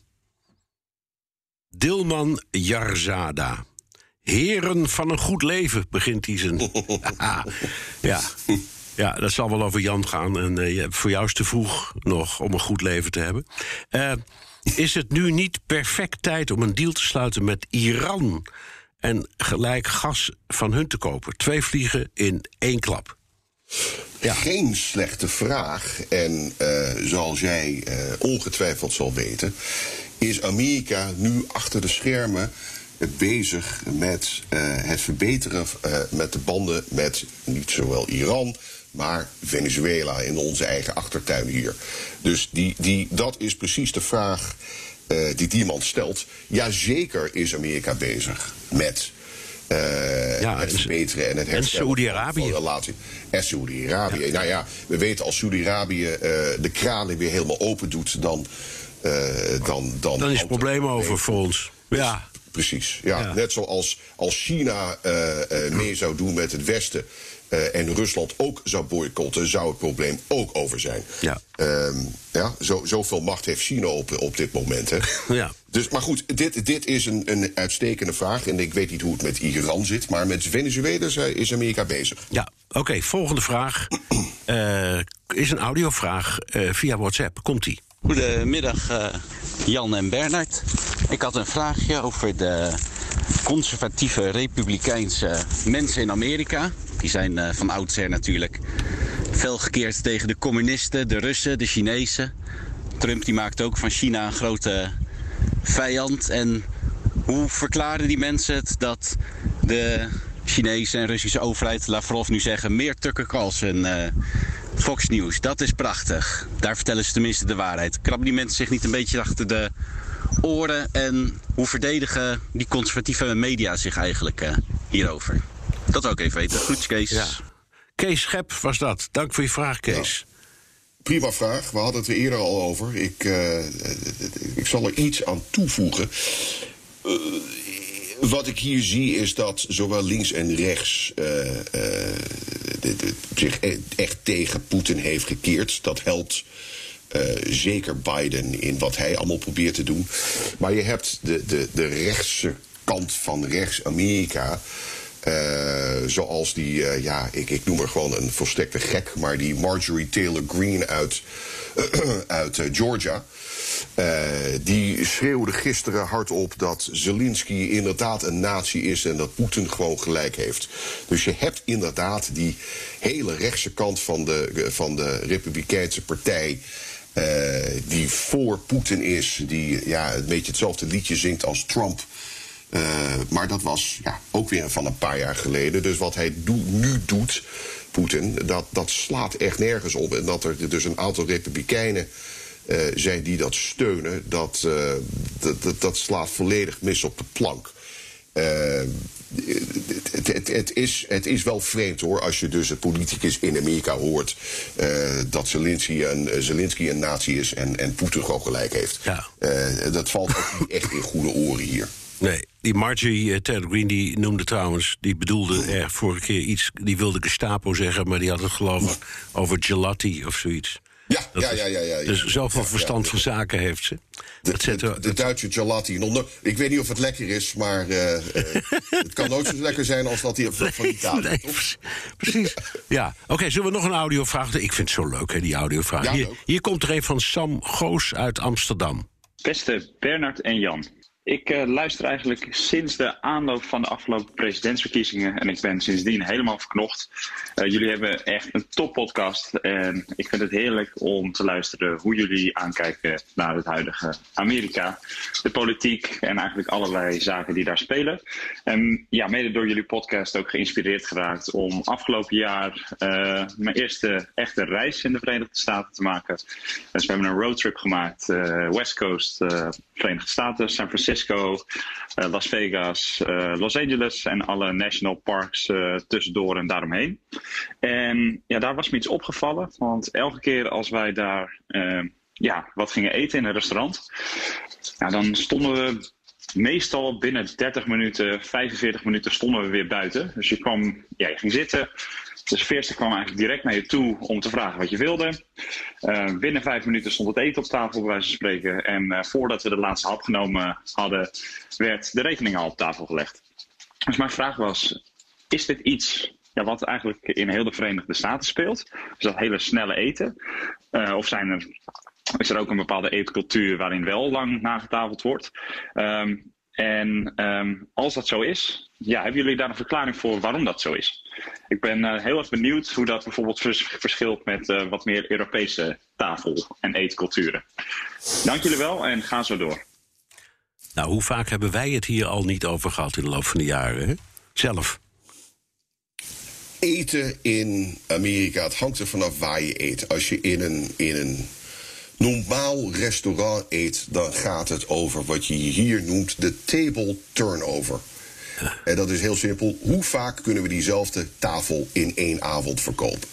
Dilman Jarzada. Heren van een goed leven, begint hij zijn. ja. Ja, dat zal wel over Jan gaan. En uh, voor jou is het te vroeg nog om een goed leven te hebben. Uh, is het nu niet perfect tijd om een deal te sluiten met Iran en gelijk gas van hun te kopen? Twee vliegen in één klap. Ja. Geen slechte vraag. En uh, zoals jij uh, ongetwijfeld zal weten, is Amerika nu achter de schermen bezig met uh, het verbeteren uh, met de banden met niet zowel Iran, maar Venezuela in onze eigen achtertuin hier. Dus die, die, dat is precies de vraag uh, die die man stelt. Jazeker is Amerika bezig met uh, ja, het verbeteren en het herstellen van relatie. En Saoedi-Arabië. Ja. Nou ja, we weten als Saoedi-Arabië uh, de kranen weer helemaal open doet, dan uh, dan, dan, dan is het probleem over voor ons. Ja. Precies, ja. ja. Net zoals als China uh, uh, mee zou doen met het Westen uh, en Rusland ook zou boycotten, zou het probleem ook over zijn. Ja. Um, ja, zo, zoveel macht heeft China op, op dit moment. Hè. Ja. Dus, maar goed, dit, dit is een, een uitstekende vraag. En ik weet niet hoe het met Iran zit, maar met Venezuela is Amerika bezig. Ja, oké, okay, volgende vraag. uh, is een audiovraag uh, via WhatsApp. Komt-ie. Goedemiddag, uh, Jan en Bernard. Ik had een vraagje over de conservatieve republikeinse mensen in Amerika. Die zijn uh, van oudsher natuurlijk felgekeerd tegen de communisten, de Russen, de Chinezen. Trump die maakt ook van China een grote vijand. En hoe verklaren die mensen het dat de Chinese en Russische overheid, Lavrov nu zeggen, meer Tucker Carlson, uh, Fox News, dat is prachtig. Daar vertellen ze tenminste de waarheid. Krabben die mensen zich niet een beetje achter de oren? En hoe verdedigen die conservatieve media zich eigenlijk uh, hierover? Dat wil ik even weten. Groetjes, Kees. Ja. Kees Schep was dat. Dank voor je vraag, Kees. Ja. Prima vraag. We hadden het er eerder al over. Ik, uh, ik zal er iets aan toevoegen. Uh, wat ik hier zie is dat zowel links en rechts uh, uh, de, de, zich echt tegen Poetin heeft gekeerd. Dat helpt uh, zeker Biden in wat hij allemaal probeert te doen. Maar je hebt de, de, de rechtse kant van rechts-Amerika. Uh, zoals die, uh, ja, ik, ik noem er gewoon een volstrekte gek, maar die Marjorie Taylor Greene uit, uh, uit uh, Georgia. Uh, die schreeuwde gisteren hardop dat Zelensky inderdaad een nazi is en dat Poetin gewoon gelijk heeft. Dus je hebt inderdaad die hele rechtse kant van de, van de Republikeinse partij, Uh, die voor Poetin is, die ja, een beetje hetzelfde liedje zingt als Trump. Uh, maar dat was ja, ook weer van een paar jaar geleden. Dus wat hij do- nu doet, Poetin, dat, dat slaat echt nergens op. En dat er dus een aantal republikeinen uh, zijn die dat steunen, dat, uh, dat, dat, dat slaat volledig mis op de plank. Uh, het, het, het, is, het is wel vreemd hoor, als je dus een politicus in Amerika hoort uh, dat Zelensky een, Zelensky een nazi is en, en Poetin gewoon gelijk heeft. Ja. Uh, dat valt ook niet echt in goede oren hier. Nee, die Marjorie uh, Taylor Greene die noemde trouwens, die bedoelde er vorige keer iets, die wilde Gestapo zeggen, maar die had het geloof ik over gelati of zoiets. Ja, ja, ja, ja, ja, ja. Dus zoveel ja, verstand ja, van zaken heeft ze. De, de, de, de Duitse gelati. Ik weet niet of het lekker is, maar uh, uh, het kan nooit zo lekker zijn als dat hier van Italië. Nee, precies. Ja, oké, okay, zullen we nog een audiovraag? Ik vind het zo leuk, hè, die audiovraag. Ja, hier, hier komt er een van Sam Goos uit Amsterdam. Beste Bernard en Jan. Ik uh, luister eigenlijk sinds de aanloop van de afgelopen presidentsverkiezingen. En ik ben sindsdien helemaal verknocht. Uh, jullie hebben echt een toppodcast. En ik vind het heerlijk om te luisteren hoe jullie aankijken naar het huidige Amerika. De politiek en eigenlijk allerlei zaken die daar spelen. En ja, mede door jullie podcast ook geïnspireerd geraakt om afgelopen jaar uh, mijn eerste echte reis in de Verenigde Staten te maken. Dus we hebben een roadtrip gemaakt. Uh, West Coast, uh, Verenigde Staten, San Francisco. Francisco, uh, Las Vegas, uh, Los Angeles en alle national parks uh, tussendoor en daaromheen. En ja, daar was me iets opgevallen, want elke keer als wij daar uh, ja, wat gingen eten in een restaurant, nou, dan stonden we meestal binnen dertig minuten, vijfenveertig minuten stonden we weer buiten. Dus je kwam, ja, je ging zitten. De serveerster kwam eigenlijk direct naar je toe om te vragen wat je wilde. Uh, binnen vijf minuten stond het eten op tafel, bij wijze van spreken. En uh, voordat we de laatste hap genomen hadden, werd de rekening al op tafel gelegd. Dus mijn vraag was, is dit iets ja, wat eigenlijk in heel de Verenigde Staten speelt? Dus dat hele snelle eten? Uh, of zijn er, is er ook een bepaalde eetcultuur waarin wel lang nagetafeld wordt? Um, En um, als dat zo is, ja, hebben jullie daar een verklaring voor waarom dat zo is? Ik ben uh, heel erg benieuwd hoe dat bijvoorbeeld vers- verschilt met uh, wat meer Europese tafel- en eetculturen. Dank jullie wel en ga zo door. Nou, hoe vaak hebben wij het hier al niet over gehad in de loop van de jaren, hè? Zelf. Eten in Amerika, het hangt er vanaf waar je eet. Als je in een... In een normaal restaurant eet, dan gaat het over wat je hier noemt de table turnover. Ja. En dat is heel simpel. Hoe vaak kunnen we diezelfde tafel in één avond verkopen?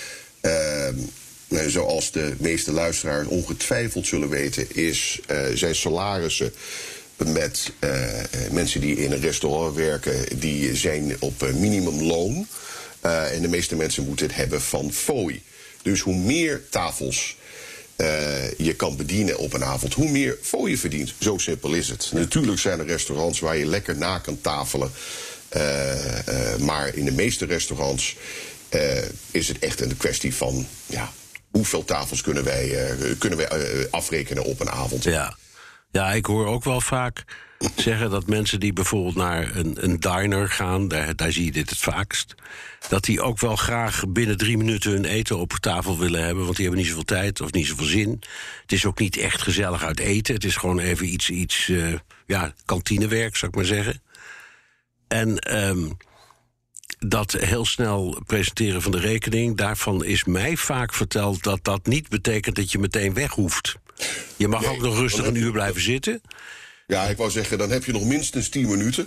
Uh, zoals de meeste luisteraars ongetwijfeld zullen weten, is, uh, zijn salarissen met uh, mensen die in een restaurant werken, die zijn op uh, minimumloon. Uh, en de meeste mensen moeten het hebben van fooi. Dus hoe meer tafels Uh, je kan bedienen op een avond, hoe meer fooi je verdient. Zo simpel is het. Natuurlijk zijn er restaurants waar je lekker na kan tafelen. Uh, uh, maar in de meeste restaurants uh, is het echt een kwestie van ja, hoeveel tafels kunnen wij, uh, kunnen wij uh, afrekenen op een avond. Ja. ja, ik hoor ook wel vaak zeggen dat mensen die bijvoorbeeld naar een, een diner gaan, daar, daar zie je dit het vaakst, dat die ook wel graag binnen drie minuten hun eten op tafel willen hebben, want die hebben niet zoveel tijd of niet zoveel zin. Het is ook niet echt gezellig uit eten. Het is gewoon even iets, iets uh, ja, kantinewerk, zou ik maar zeggen. En um, dat heel snel presenteren van de rekening, daarvan is mij vaak verteld dat dat niet betekent dat je meteen weg hoeft. Je mag nee, ook nog rustig een uur blijven zitten. Ja, ik wou zeggen, dan heb je nog minstens tien minuten.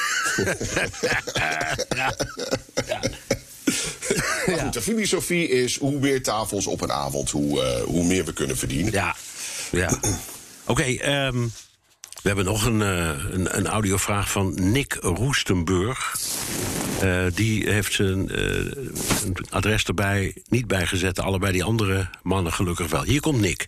ja. Ja. Maar goed, de filosofie is, hoe meer tafels op een avond, hoe, uh, hoe meer we kunnen verdienen. Ja, ja. Oké, okay, um, we hebben nog een, uh, een, een audiovraag van Nick Roestenburg. Uh, die heeft zijn uh, een adres erbij niet bijgezet. Allebei die andere mannen gelukkig wel. Hier komt Nick.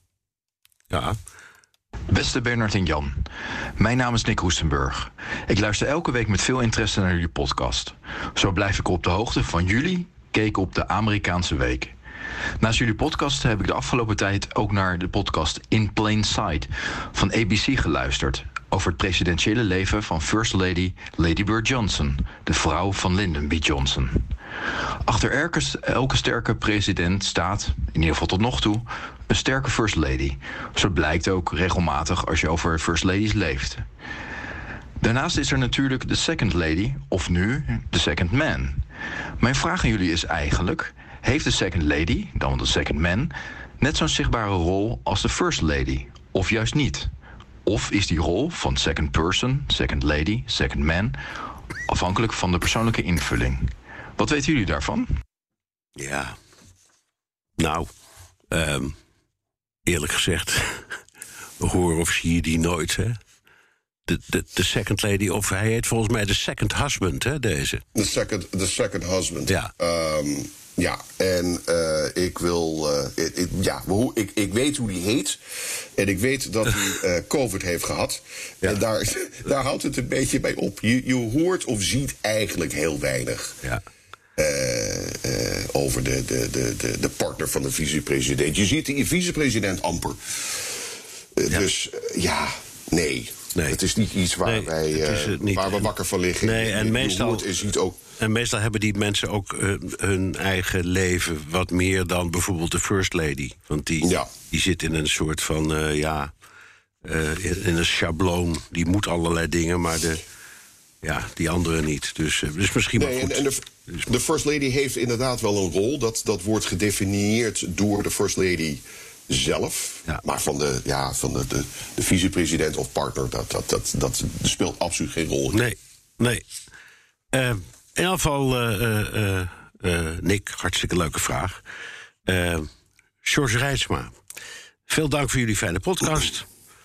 Ja. Beste Bernard en Jan, mijn naam is Nick Roestenburg. Ik luister elke week met veel interesse naar jullie podcast. Zo blijf ik op de hoogte van jullie keken op de Amerikaanse week. Naast jullie podcast heb ik de afgelopen tijd ook naar de podcast In Plain Sight van A B C geluisterd, over het presidentiële leven van First Lady Lady Bird Johnson, de vrouw van Lyndon B. Johnson. Achter elke, elke sterke president staat, in ieder geval tot nog toe, een sterke First Lady. Zo blijkt ook regelmatig als je over First Ladies leeft. Daarnaast is er natuurlijk de Second Lady, of nu de Second Man. Mijn vraag aan jullie is eigenlijk, heeft de Second Lady, dan de Second Man, net zo'n zichtbare rol als de First Lady, of juist niet? Of is die rol van Second Person, Second Lady, Second Man afhankelijk van de persoonlijke invulling? Wat weten jullie daarvan? Ja, nou, um, eerlijk gezegd, hoor of zie je die nooit, hè? De, de, de second lady, of hij heet volgens mij de second husband, hè, deze? De second, the second husband. Ja. Um, ja, en uh, ik wil... Uh, ik, ik, ja, hoe, ik, ik weet hoe die heet. En ik weet dat hij uh, COVID heeft gehad. Ja. En daar, daar houdt het een beetje bij op. Je, je hoort of ziet eigenlijk heel weinig. Ja. Uh, uh, over de, de, de, de, de partner van de vicepresident. Je ziet die vicepresident amper. Uh, ja. Dus uh, ja, nee. nee. Het is niet iets waar, nee, wij, uh, niet, waar we wakker van liggen. Nee, en, je, meestal, je hoort, ziet ook... en meestal hebben die mensen ook uh, hun eigen leven wat meer dan bijvoorbeeld de First Lady. Want die, ja. die zit in een soort van, uh, ja, uh, in een schabloon. Die moet allerlei dingen, maar de... Ja, die andere niet. Dus, uh, dus misschien nee, wel goed. En, en de, de First Lady heeft inderdaad wel een rol. Dat, dat wordt gedefinieerd door de First Lady zelf. Ja. Maar van de, ja, van de, de, de vicepresident of partner, dat, dat, dat, dat speelt absoluut geen rol. Nee, nee. Uh, in ieder geval, uh, uh, uh, Nick, hartstikke leuke vraag. Uh, George Reitsma, veel dank voor jullie fijne podcast.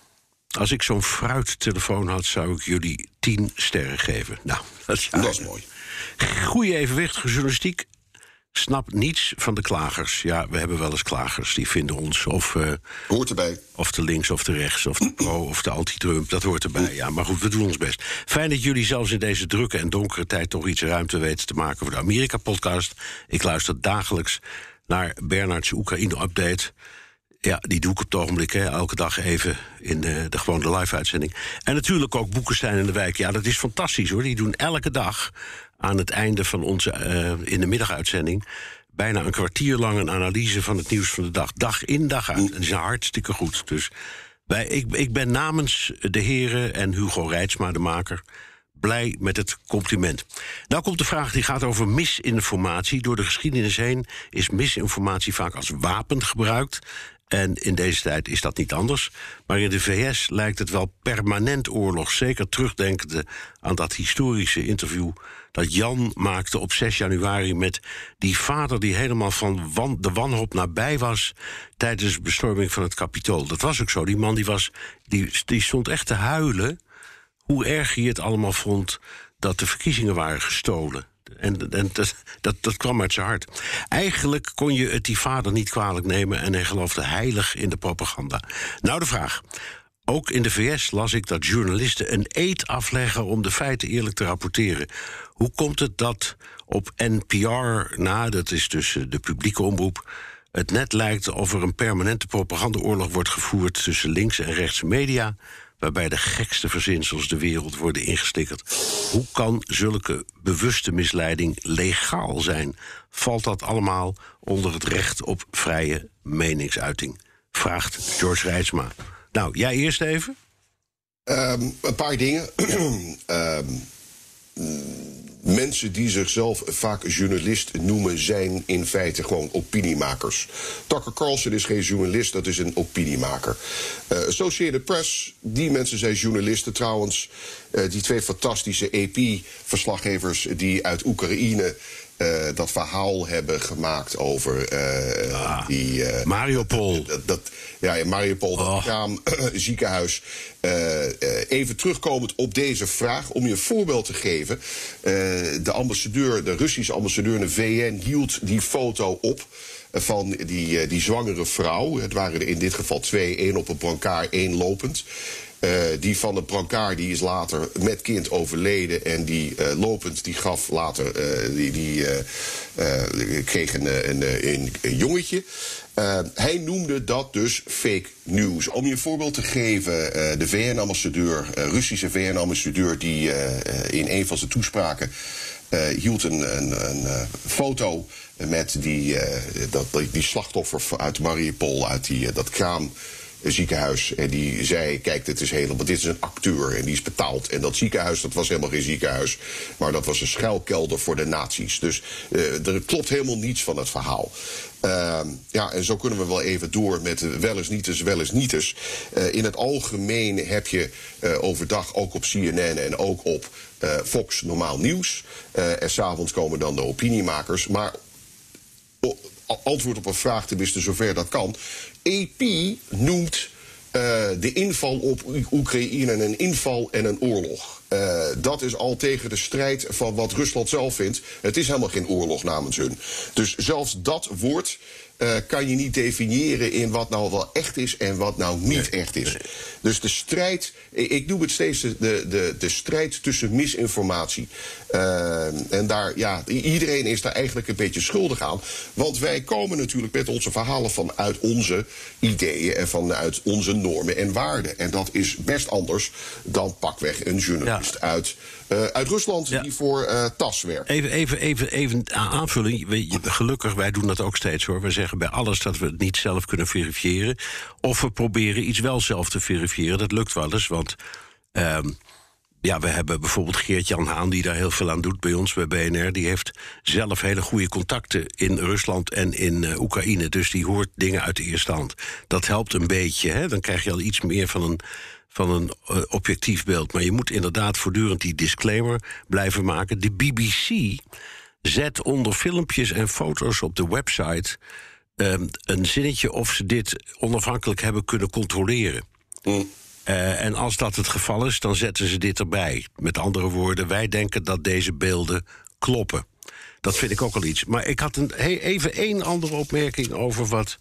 Als ik zo'n fruittelefoon had, zou ik jullie tien sterren geven. Nou, dat is, dat is mooi. Goeie evenwichtige journalistiek. Snap niets van de klagers. Ja, we hebben wel eens klagers. Die vinden ons of... Uh, hoort erbij. Of de links of de rechts, of de pro of de anti-Trump. Dat hoort erbij, ja. Maar goed, we doen ons best. Fijn dat jullie zelfs in deze drukke en donkere tijd toch iets ruimte weten te maken voor de Amerika-podcast. Ik luister dagelijks naar Bernard's Oekraïne-update. Ja, die doe ik op het ogenblik, hè, elke dag even in uh, de gewone live-uitzending. En natuurlijk ook Boekenstein in de Wijk. Ja, dat is fantastisch, hoor. Die doen elke dag aan het einde van onze uh, in de middaguitzending bijna een kwartier lang een analyse van het nieuws van de dag. Dag in, dag uit. En dat is hartstikke goed. Dus wij, ik, ik ben namens de heren en Hugo Reitsma, de maker, blij met het compliment. Nou komt de vraag die gaat over misinformatie. Door de geschiedenis heen is misinformatie vaak als wapen gebruikt. En in deze tijd is dat niet anders. Maar in de V S lijkt het wel permanent oorlog. Zeker terugdenkende aan dat historische interview dat Jan maakte op zes januari... met die vader die helemaal van wan, de wanhoop nabij was tijdens de bestorming van het Capitool. Dat was ook zo. Die man die was, die, die stond echt te huilen hoe erg hij het allemaal vond dat de verkiezingen waren gestolen. En, en dat, dat, dat kwam uit zijn hart. Eigenlijk kon je het die vader niet kwalijk nemen en hij geloofde heilig in de propaganda. Nou, de vraag. Ook in de V S las ik dat journalisten een eed afleggen om de feiten eerlijk te rapporteren. Hoe komt het dat op N P R, nou, dat is dus de publieke omroep, Het net lijkt of er een permanente propagandaoorlog wordt gevoerd tussen links en rechtse media, waarbij de gekste verzinsels de wereld worden ingestikkerd. Hoe kan zulke bewuste misleiding legaal zijn? Valt dat allemaal onder het recht op vrije meningsuiting? Vraagt George Reitsma. Nou, jij eerst even? Um, een paar dingen. um, Mensen die zichzelf vaak journalist noemen, zijn in feite gewoon opiniemakers. Tucker Carlson is geen journalist, dat is een opiniemaker. Uh, Associated Press, die mensen zijn journalisten trouwens. Uh, die twee fantastische A P-verslaggevers die uit Oekraïne Uh, dat verhaal hebben gemaakt over uh, ah, die... Uh, Mariupol. Dat, dat, ja, in Mariupol, dat oh. Kraam ziekenhuis. Uh, uh, even terugkomend op deze vraag, om je een voorbeeld te geven. Uh, de ambassadeur, de Russische ambassadeur in de V N hield die foto op van die, uh, die zwangere vrouw. Het waren er in dit geval twee, één op een brancard, één lopend. Uh, die van de brancard die is later met kind overleden. En die uh, lopend die gaf later, uh, die, die uh, uh, kreeg een, een, een, een jongetje. Uh, hij noemde dat dus fake news. Om je een voorbeeld te geven, uh, de V N-ambassadeur, uh, Russische V N-ambassadeur, die uh, in een van zijn toespraken uh, hield een, een, een uh, foto met die, uh, dat, die slachtoffer uit Mariupol, uit die, uh, dat kraam. Ziekenhuis. En die zei, kijk, dit is helemaal, dit is een acteur en die is betaald. En dat ziekenhuis, dat was helemaal geen ziekenhuis, maar dat was een schuilkelder voor de nazi's. Dus uh, er klopt helemaal niets van het verhaal. Uh, ja, en zo kunnen we wel even door met wel eens nietes, wel eens nietes. Uh, in het algemeen heb je uh, overdag ook op C N N en ook op uh, Fox normaal nieuws. Uh, en s'avonds komen dan de opiniemakers. Maar oh, antwoord op een vraag, tenminste zover dat kan. A P noemt uh, de inval op Oekraïne een inval en een oorlog. Uh, dat is al tegen de strijd van wat Rusland zelf vindt. Het is helemaal geen oorlog namens hun. Dus zelfs dat woord uh, kan je niet definiëren in wat nou wel echt is en wat nou niet nee, echt is. Nee. Dus de strijd, ik noem het steeds de, de, de strijd tussen misinformatie. Uh, en daar, ja, iedereen is daar eigenlijk een beetje schuldig aan. Want wij komen natuurlijk met onze verhalen vanuit onze ideeën en vanuit onze normen en waarden. En dat is best anders dan pakweg een journalist ja. uit, uh, uit Rusland ja. die voor uh, T A S werkt. Even, even, even, even aanvulling. Gelukkig, wij doen dat ook steeds hoor. We zeggen bij alles dat we het niet zelf kunnen verifiëren. Of we proberen iets wel zelf te verifiëren. Dat lukt wel eens, want Um, ja, we hebben bijvoorbeeld Geert-Jan Haan, die daar heel veel aan doet bij ons, bij B N R. Die heeft zelf hele goede contacten in Rusland en in uh, Oekraïne. Dus die hoort dingen uit de eerste hand. Dat helpt een beetje, hè? Dan krijg je al iets meer van een, van een uh, objectief beeld. Maar je moet inderdaad voortdurend die disclaimer blijven maken. De B B C zet onder filmpjes en foto's op de website um, een zinnetje of ze dit onafhankelijk hebben kunnen controleren. Mm. Uh, en als dat het geval is, dan zetten ze dit erbij. Met andere woorden, wij denken dat deze beelden kloppen. Dat vind ik ook al iets. Maar ik had een, he, even één andere opmerking over wat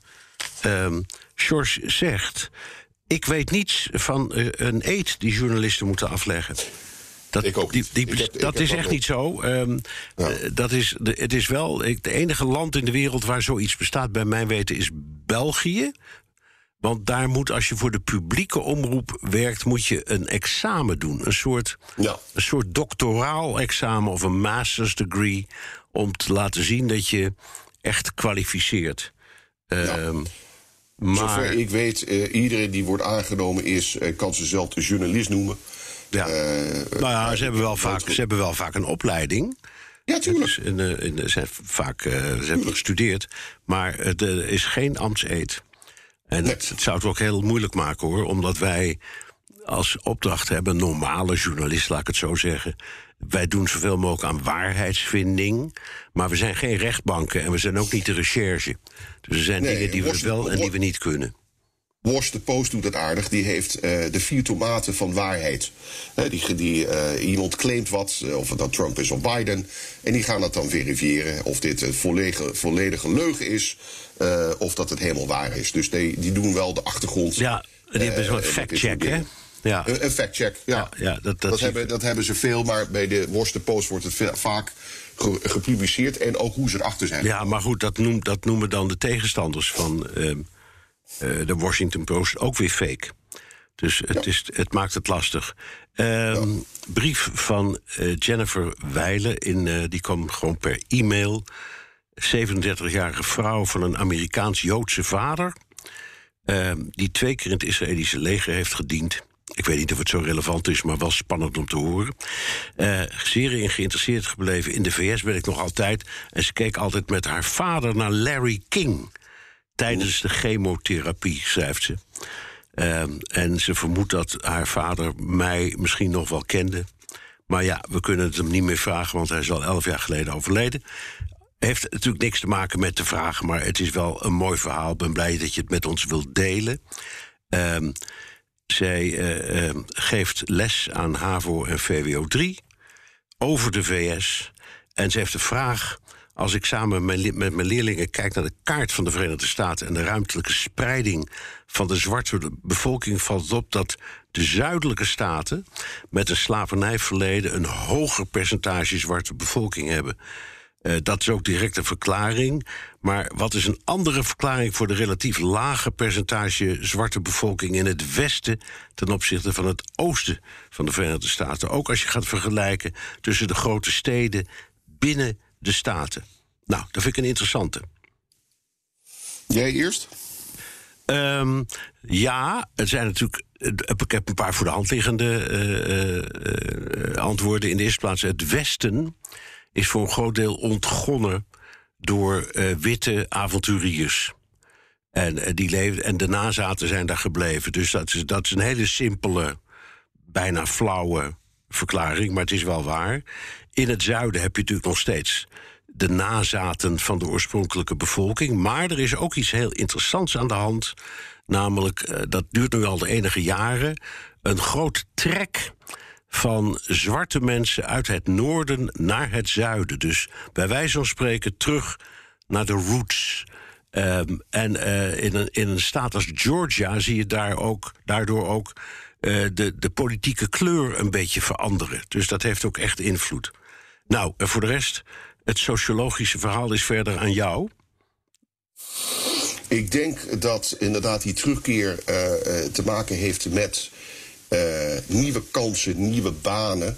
um, George zegt. Ik weet niets van uh, een eed die journalisten moeten afleggen. Dat, ik ook die, die, ik heb, dat ik is echt niet zo. Um, ja. uh, dat is, de, het is wel het enige land in de wereld waar zoiets bestaat, bij mijn weten, is België. Want daar moet, als je voor de publieke omroep werkt, moet je een examen doen. Een soort, ja. een soort doctoraal examen of een master's degree, om te laten zien dat je echt kwalificeert. Ja. Um, maar Zover ik weet, uh, iedereen die wordt aangenomen is, uh, kan zichzelf de journalist noemen. Ja. Uh, nou ja, ze hebben, wel vaak, ze hebben wel vaak een opleiding. Ja, tuurlijk. In, uh, in, ze hebben vaak uh, ze hebben gestudeerd, maar uh, er is geen ambtseed. En nee. het, het zou het ook heel moeilijk maken, hoor. Omdat wij als opdracht hebben, normale journalist, laat ik het zo zeggen. Wij doen zoveel mogelijk aan waarheidsvinding. Maar we zijn geen rechtbanken en we zijn ook niet de recherche. Dus er zijn nee, dingen die we wel en die we niet kunnen. Wash the Post doet het aardig. Die heeft uh, de vier tomaten van waarheid. Uh, die, die, uh, iemand claimt wat, uh, of het dan Trump is of Biden. En die gaan dat dan verifiëren of dit een volledige, volledige leugen is. Uh, of dat het helemaal waar is. Dus die, die doen wel de achtergrond. Ja, die hebben een soort uh, fact-check, hè? Ja. Een, een fact-check, ja. Ja, ja, dat, dat, dat, hebben, dat hebben ze veel, maar bij de Washington Post wordt het veel, vaak ge, gepubliceerd. En ook hoe ze erachter zijn. Ja, maar goed, dat, noem, dat noemen dan de tegenstanders van uh, uh, de Washington Post ook weer fake. Dus het, Ja. is, het maakt het lastig. Um, Ja. Brief van uh, Jennifer Weijlen, in, uh, die kwam gewoon per e-mail. zevenendertigjarige vrouw van een Amerikaans-Joodse vader, Uh, die twee keer in het Israëlische leger heeft gediend. Ik weet niet of het zo relevant is, maar wel spannend om te horen. Uh, zeer in geïnteresseerd gebleven in de V S ben ik nog altijd. En ze keek altijd met haar vader naar Larry King tijdens de chemotherapie, schrijft ze. Uh, en ze vermoedt dat haar vader mij misschien nog wel kende. Maar ja, we kunnen het hem niet meer vragen, want hij is al elf jaar geleden overleden. Heeft natuurlijk niks te maken met de vraag, maar het is wel een mooi verhaal. Ik ben blij dat je het met ons wilt delen. Um, zij uh, uh, geeft les aan HAVO en V W O drie over de V S. En ze heeft de vraag: als ik samen met mijn leerlingen kijk naar de kaart van de Verenigde Staten en de ruimtelijke spreiding van de zwarte bevolking, valt het op dat de zuidelijke staten met een slavernijverleden een hoger percentage zwarte bevolking hebben. Uh, dat is ook direct een verklaring. Maar wat is een andere verklaring voor de relatief lage percentage zwarte bevolking in het westen ten opzichte van het oosten van de Verenigde Staten? Ook als je gaat vergelijken tussen de grote steden binnen de staten. Nou, dat vind ik een interessante. Jij eerst? Um, ja, het zijn natuurlijk. Ik heb een paar voor de hand liggende uh, uh, antwoorden. In de eerste plaats, het westen is voor een groot deel ontgonnen door uh, witte avonturiers. En, uh, die leven, en de nazaten zijn daar gebleven. Dus dat is, dat is een hele simpele, bijna flauwe verklaring, maar het is wel waar. In het zuiden heb je natuurlijk nog steeds de nazaten van de oorspronkelijke bevolking. Maar er is ook iets heel interessants aan de hand. Namelijk, uh, dat duurt nu al de enige jaren, een grote trek van zwarte mensen uit het noorden naar het zuiden. Dus bij wijze van spreken terug naar de roots. Um, en uh, in, een, in een staat als Georgia zie je daar ook, daardoor ook uh, de, de politieke kleur een beetje veranderen. Dus dat heeft ook echt invloed. Nou, en voor de rest, het sociologische verhaal is verder aan jou. Ik denk dat inderdaad die terugkeer uh, uh, te maken heeft met Uh, nieuwe kansen, nieuwe banen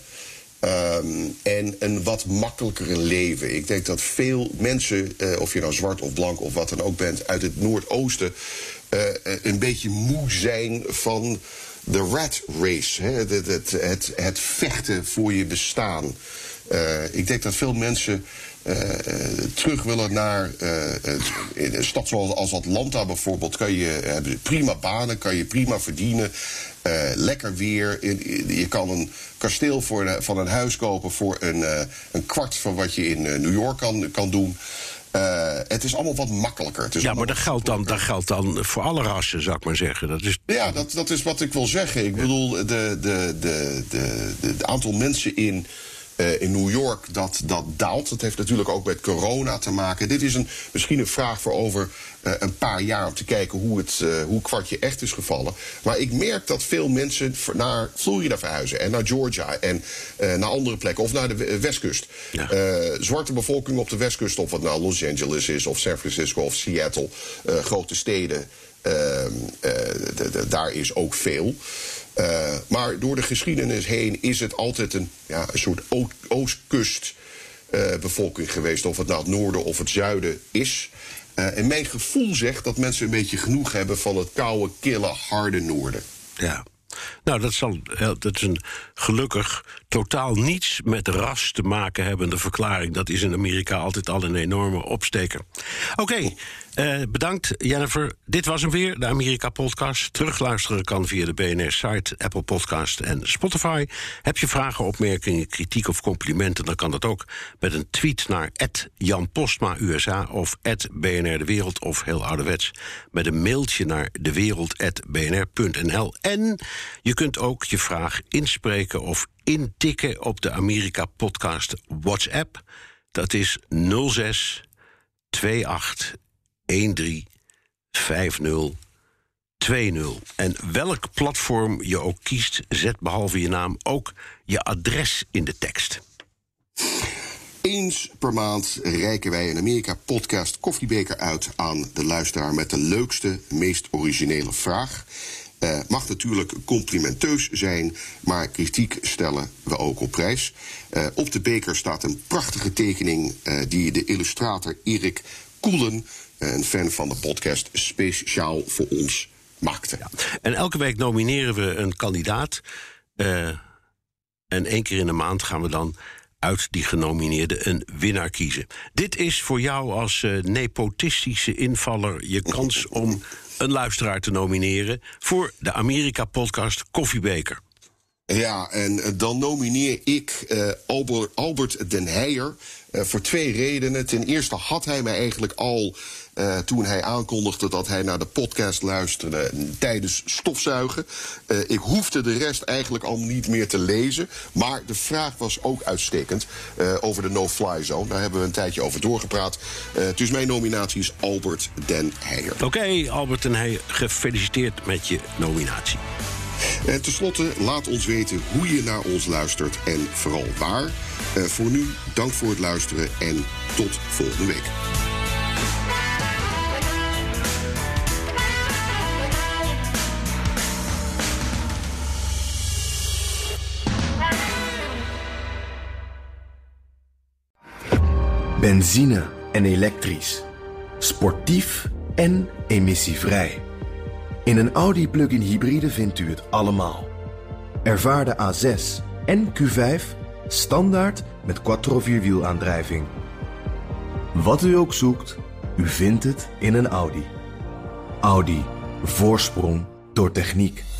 um, en een wat makkelijkere leven. Ik denk dat veel mensen, uh, of je nou zwart of blank of wat dan ook bent, uit het Noordoosten uh, een beetje moe zijn van de rat race. Hè? Het, het, het, het vechten voor je bestaan. Uh, ik denk dat veel mensen Uh, uh, terug willen naar uh, in een stad zoals Atlanta bijvoorbeeld. Kan je hebben prima banen, kan je prima verdienen. Uh, lekker weer. Je kan een kasteel voor een, van een huis kopen voor een, uh, een kwart van wat je in uh, New York kan, kan doen. Uh, het is allemaal wat makkelijker. Het is ja, maar dat geldt, dan, dat geldt dan voor alle rassen, zou ik maar zeggen. Dat is... Ja, dat, dat is wat ik wil zeggen. Ik bedoel, de, de, de, de, de, de aantal mensen in Uh, in New York, dat, dat daalt. Dat heeft natuurlijk ook met corona te maken. Dit is een, misschien een vraag voor over uh, een paar jaar om te kijken hoe het uh, hoe kwartje echt is gevallen. Maar ik merk dat veel mensen naar Florida verhuizen en naar Georgia en uh, naar andere plekken of naar de westkust. Ja. Uh, zwarte bevolking op de westkust, of het nou Los Angeles is of San Francisco of Seattle, uh, grote steden. Uh, uh, de, de, daar is ook veel. Uh, maar door de geschiedenis heen is het altijd een, ja, een soort o- oostkust uh, bevolking geweest. Of het nou het noorden of het zuiden is. Uh, en mijn gevoel zegt dat mensen een beetje genoeg hebben van het koude, kille, harde noorden. Ja. Nou, dat, zal, dat is een gelukkig totaal niets met ras te maken hebbende verklaring. Dat is in Amerika altijd al een enorme opsteker. Oké, okay, uh, bedankt Jennifer. Dit was hem weer, de Amerika-podcast. Terugluisteren kan via de B N R-site, Apple Podcast en Spotify. Heb je vragen, opmerkingen, kritiek of complimenten, dan kan dat ook met een tweet naar at Jan Postma U S A of at B N R De Wereld of heel ouderwets met een mailtje naar dewereld at b n r punt n l. En je kunt ook je vraag inspreken of intikken op de Amerika-podcast WhatsApp. Dat is nul zes twee acht een drie vijf nul twee nul. En welk platform je ook kiest, zet behalve je naam ook je adres in de tekst. Eens per maand reiken wij een Amerika-podcast koffiebeker uit aan de luisteraar met de leukste, meest originele vraag. Uh, mag natuurlijk complimenteus zijn, maar kritiek stellen we ook op prijs. Uh, op de beker staat een prachtige tekening uh, die de illustrator Erik Koelen, een fan van de podcast, speciaal voor ons maakte. Ja. En elke week nomineren we een kandidaat. Uh, en één keer in de maand gaan we dan uit die genomineerden een winnaar kiezen. Dit is voor jou als uh, nepotistische invaller je kans om een luisteraar te nomineren voor de Amerika-podcast Koffiebeker. Ja, en dan nomineer ik uh, Albert, Albert den Heijer uh, voor twee redenen. Ten eerste had hij mij eigenlijk al, uh, toen hij aankondigde dat hij naar de podcast luisterde, tijdens stofzuigen. Uh, ik hoefde de rest eigenlijk al niet meer te lezen. Maar de vraag was ook uitstekend uh, over de no-fly zone. Daar hebben we een tijdje over doorgepraat. Uh, dus mijn nominatie is Albert den Heijer. Oké, okay, Albert den Heijer, gefeliciteerd met je nominatie. En tenslotte, laat ons weten hoe je naar ons luistert en vooral waar. Uh, voor nu, dank voor het luisteren en tot volgende week. Benzine en elektrisch. Sportief en emissievrij. In een Audi plug-in hybride vindt u het allemaal. Ervaar de A zes en Q vijf standaard met quattro vierwielaandrijving. Wat u ook zoekt, u vindt het in een Audi. Audi. Voorsprong door techniek.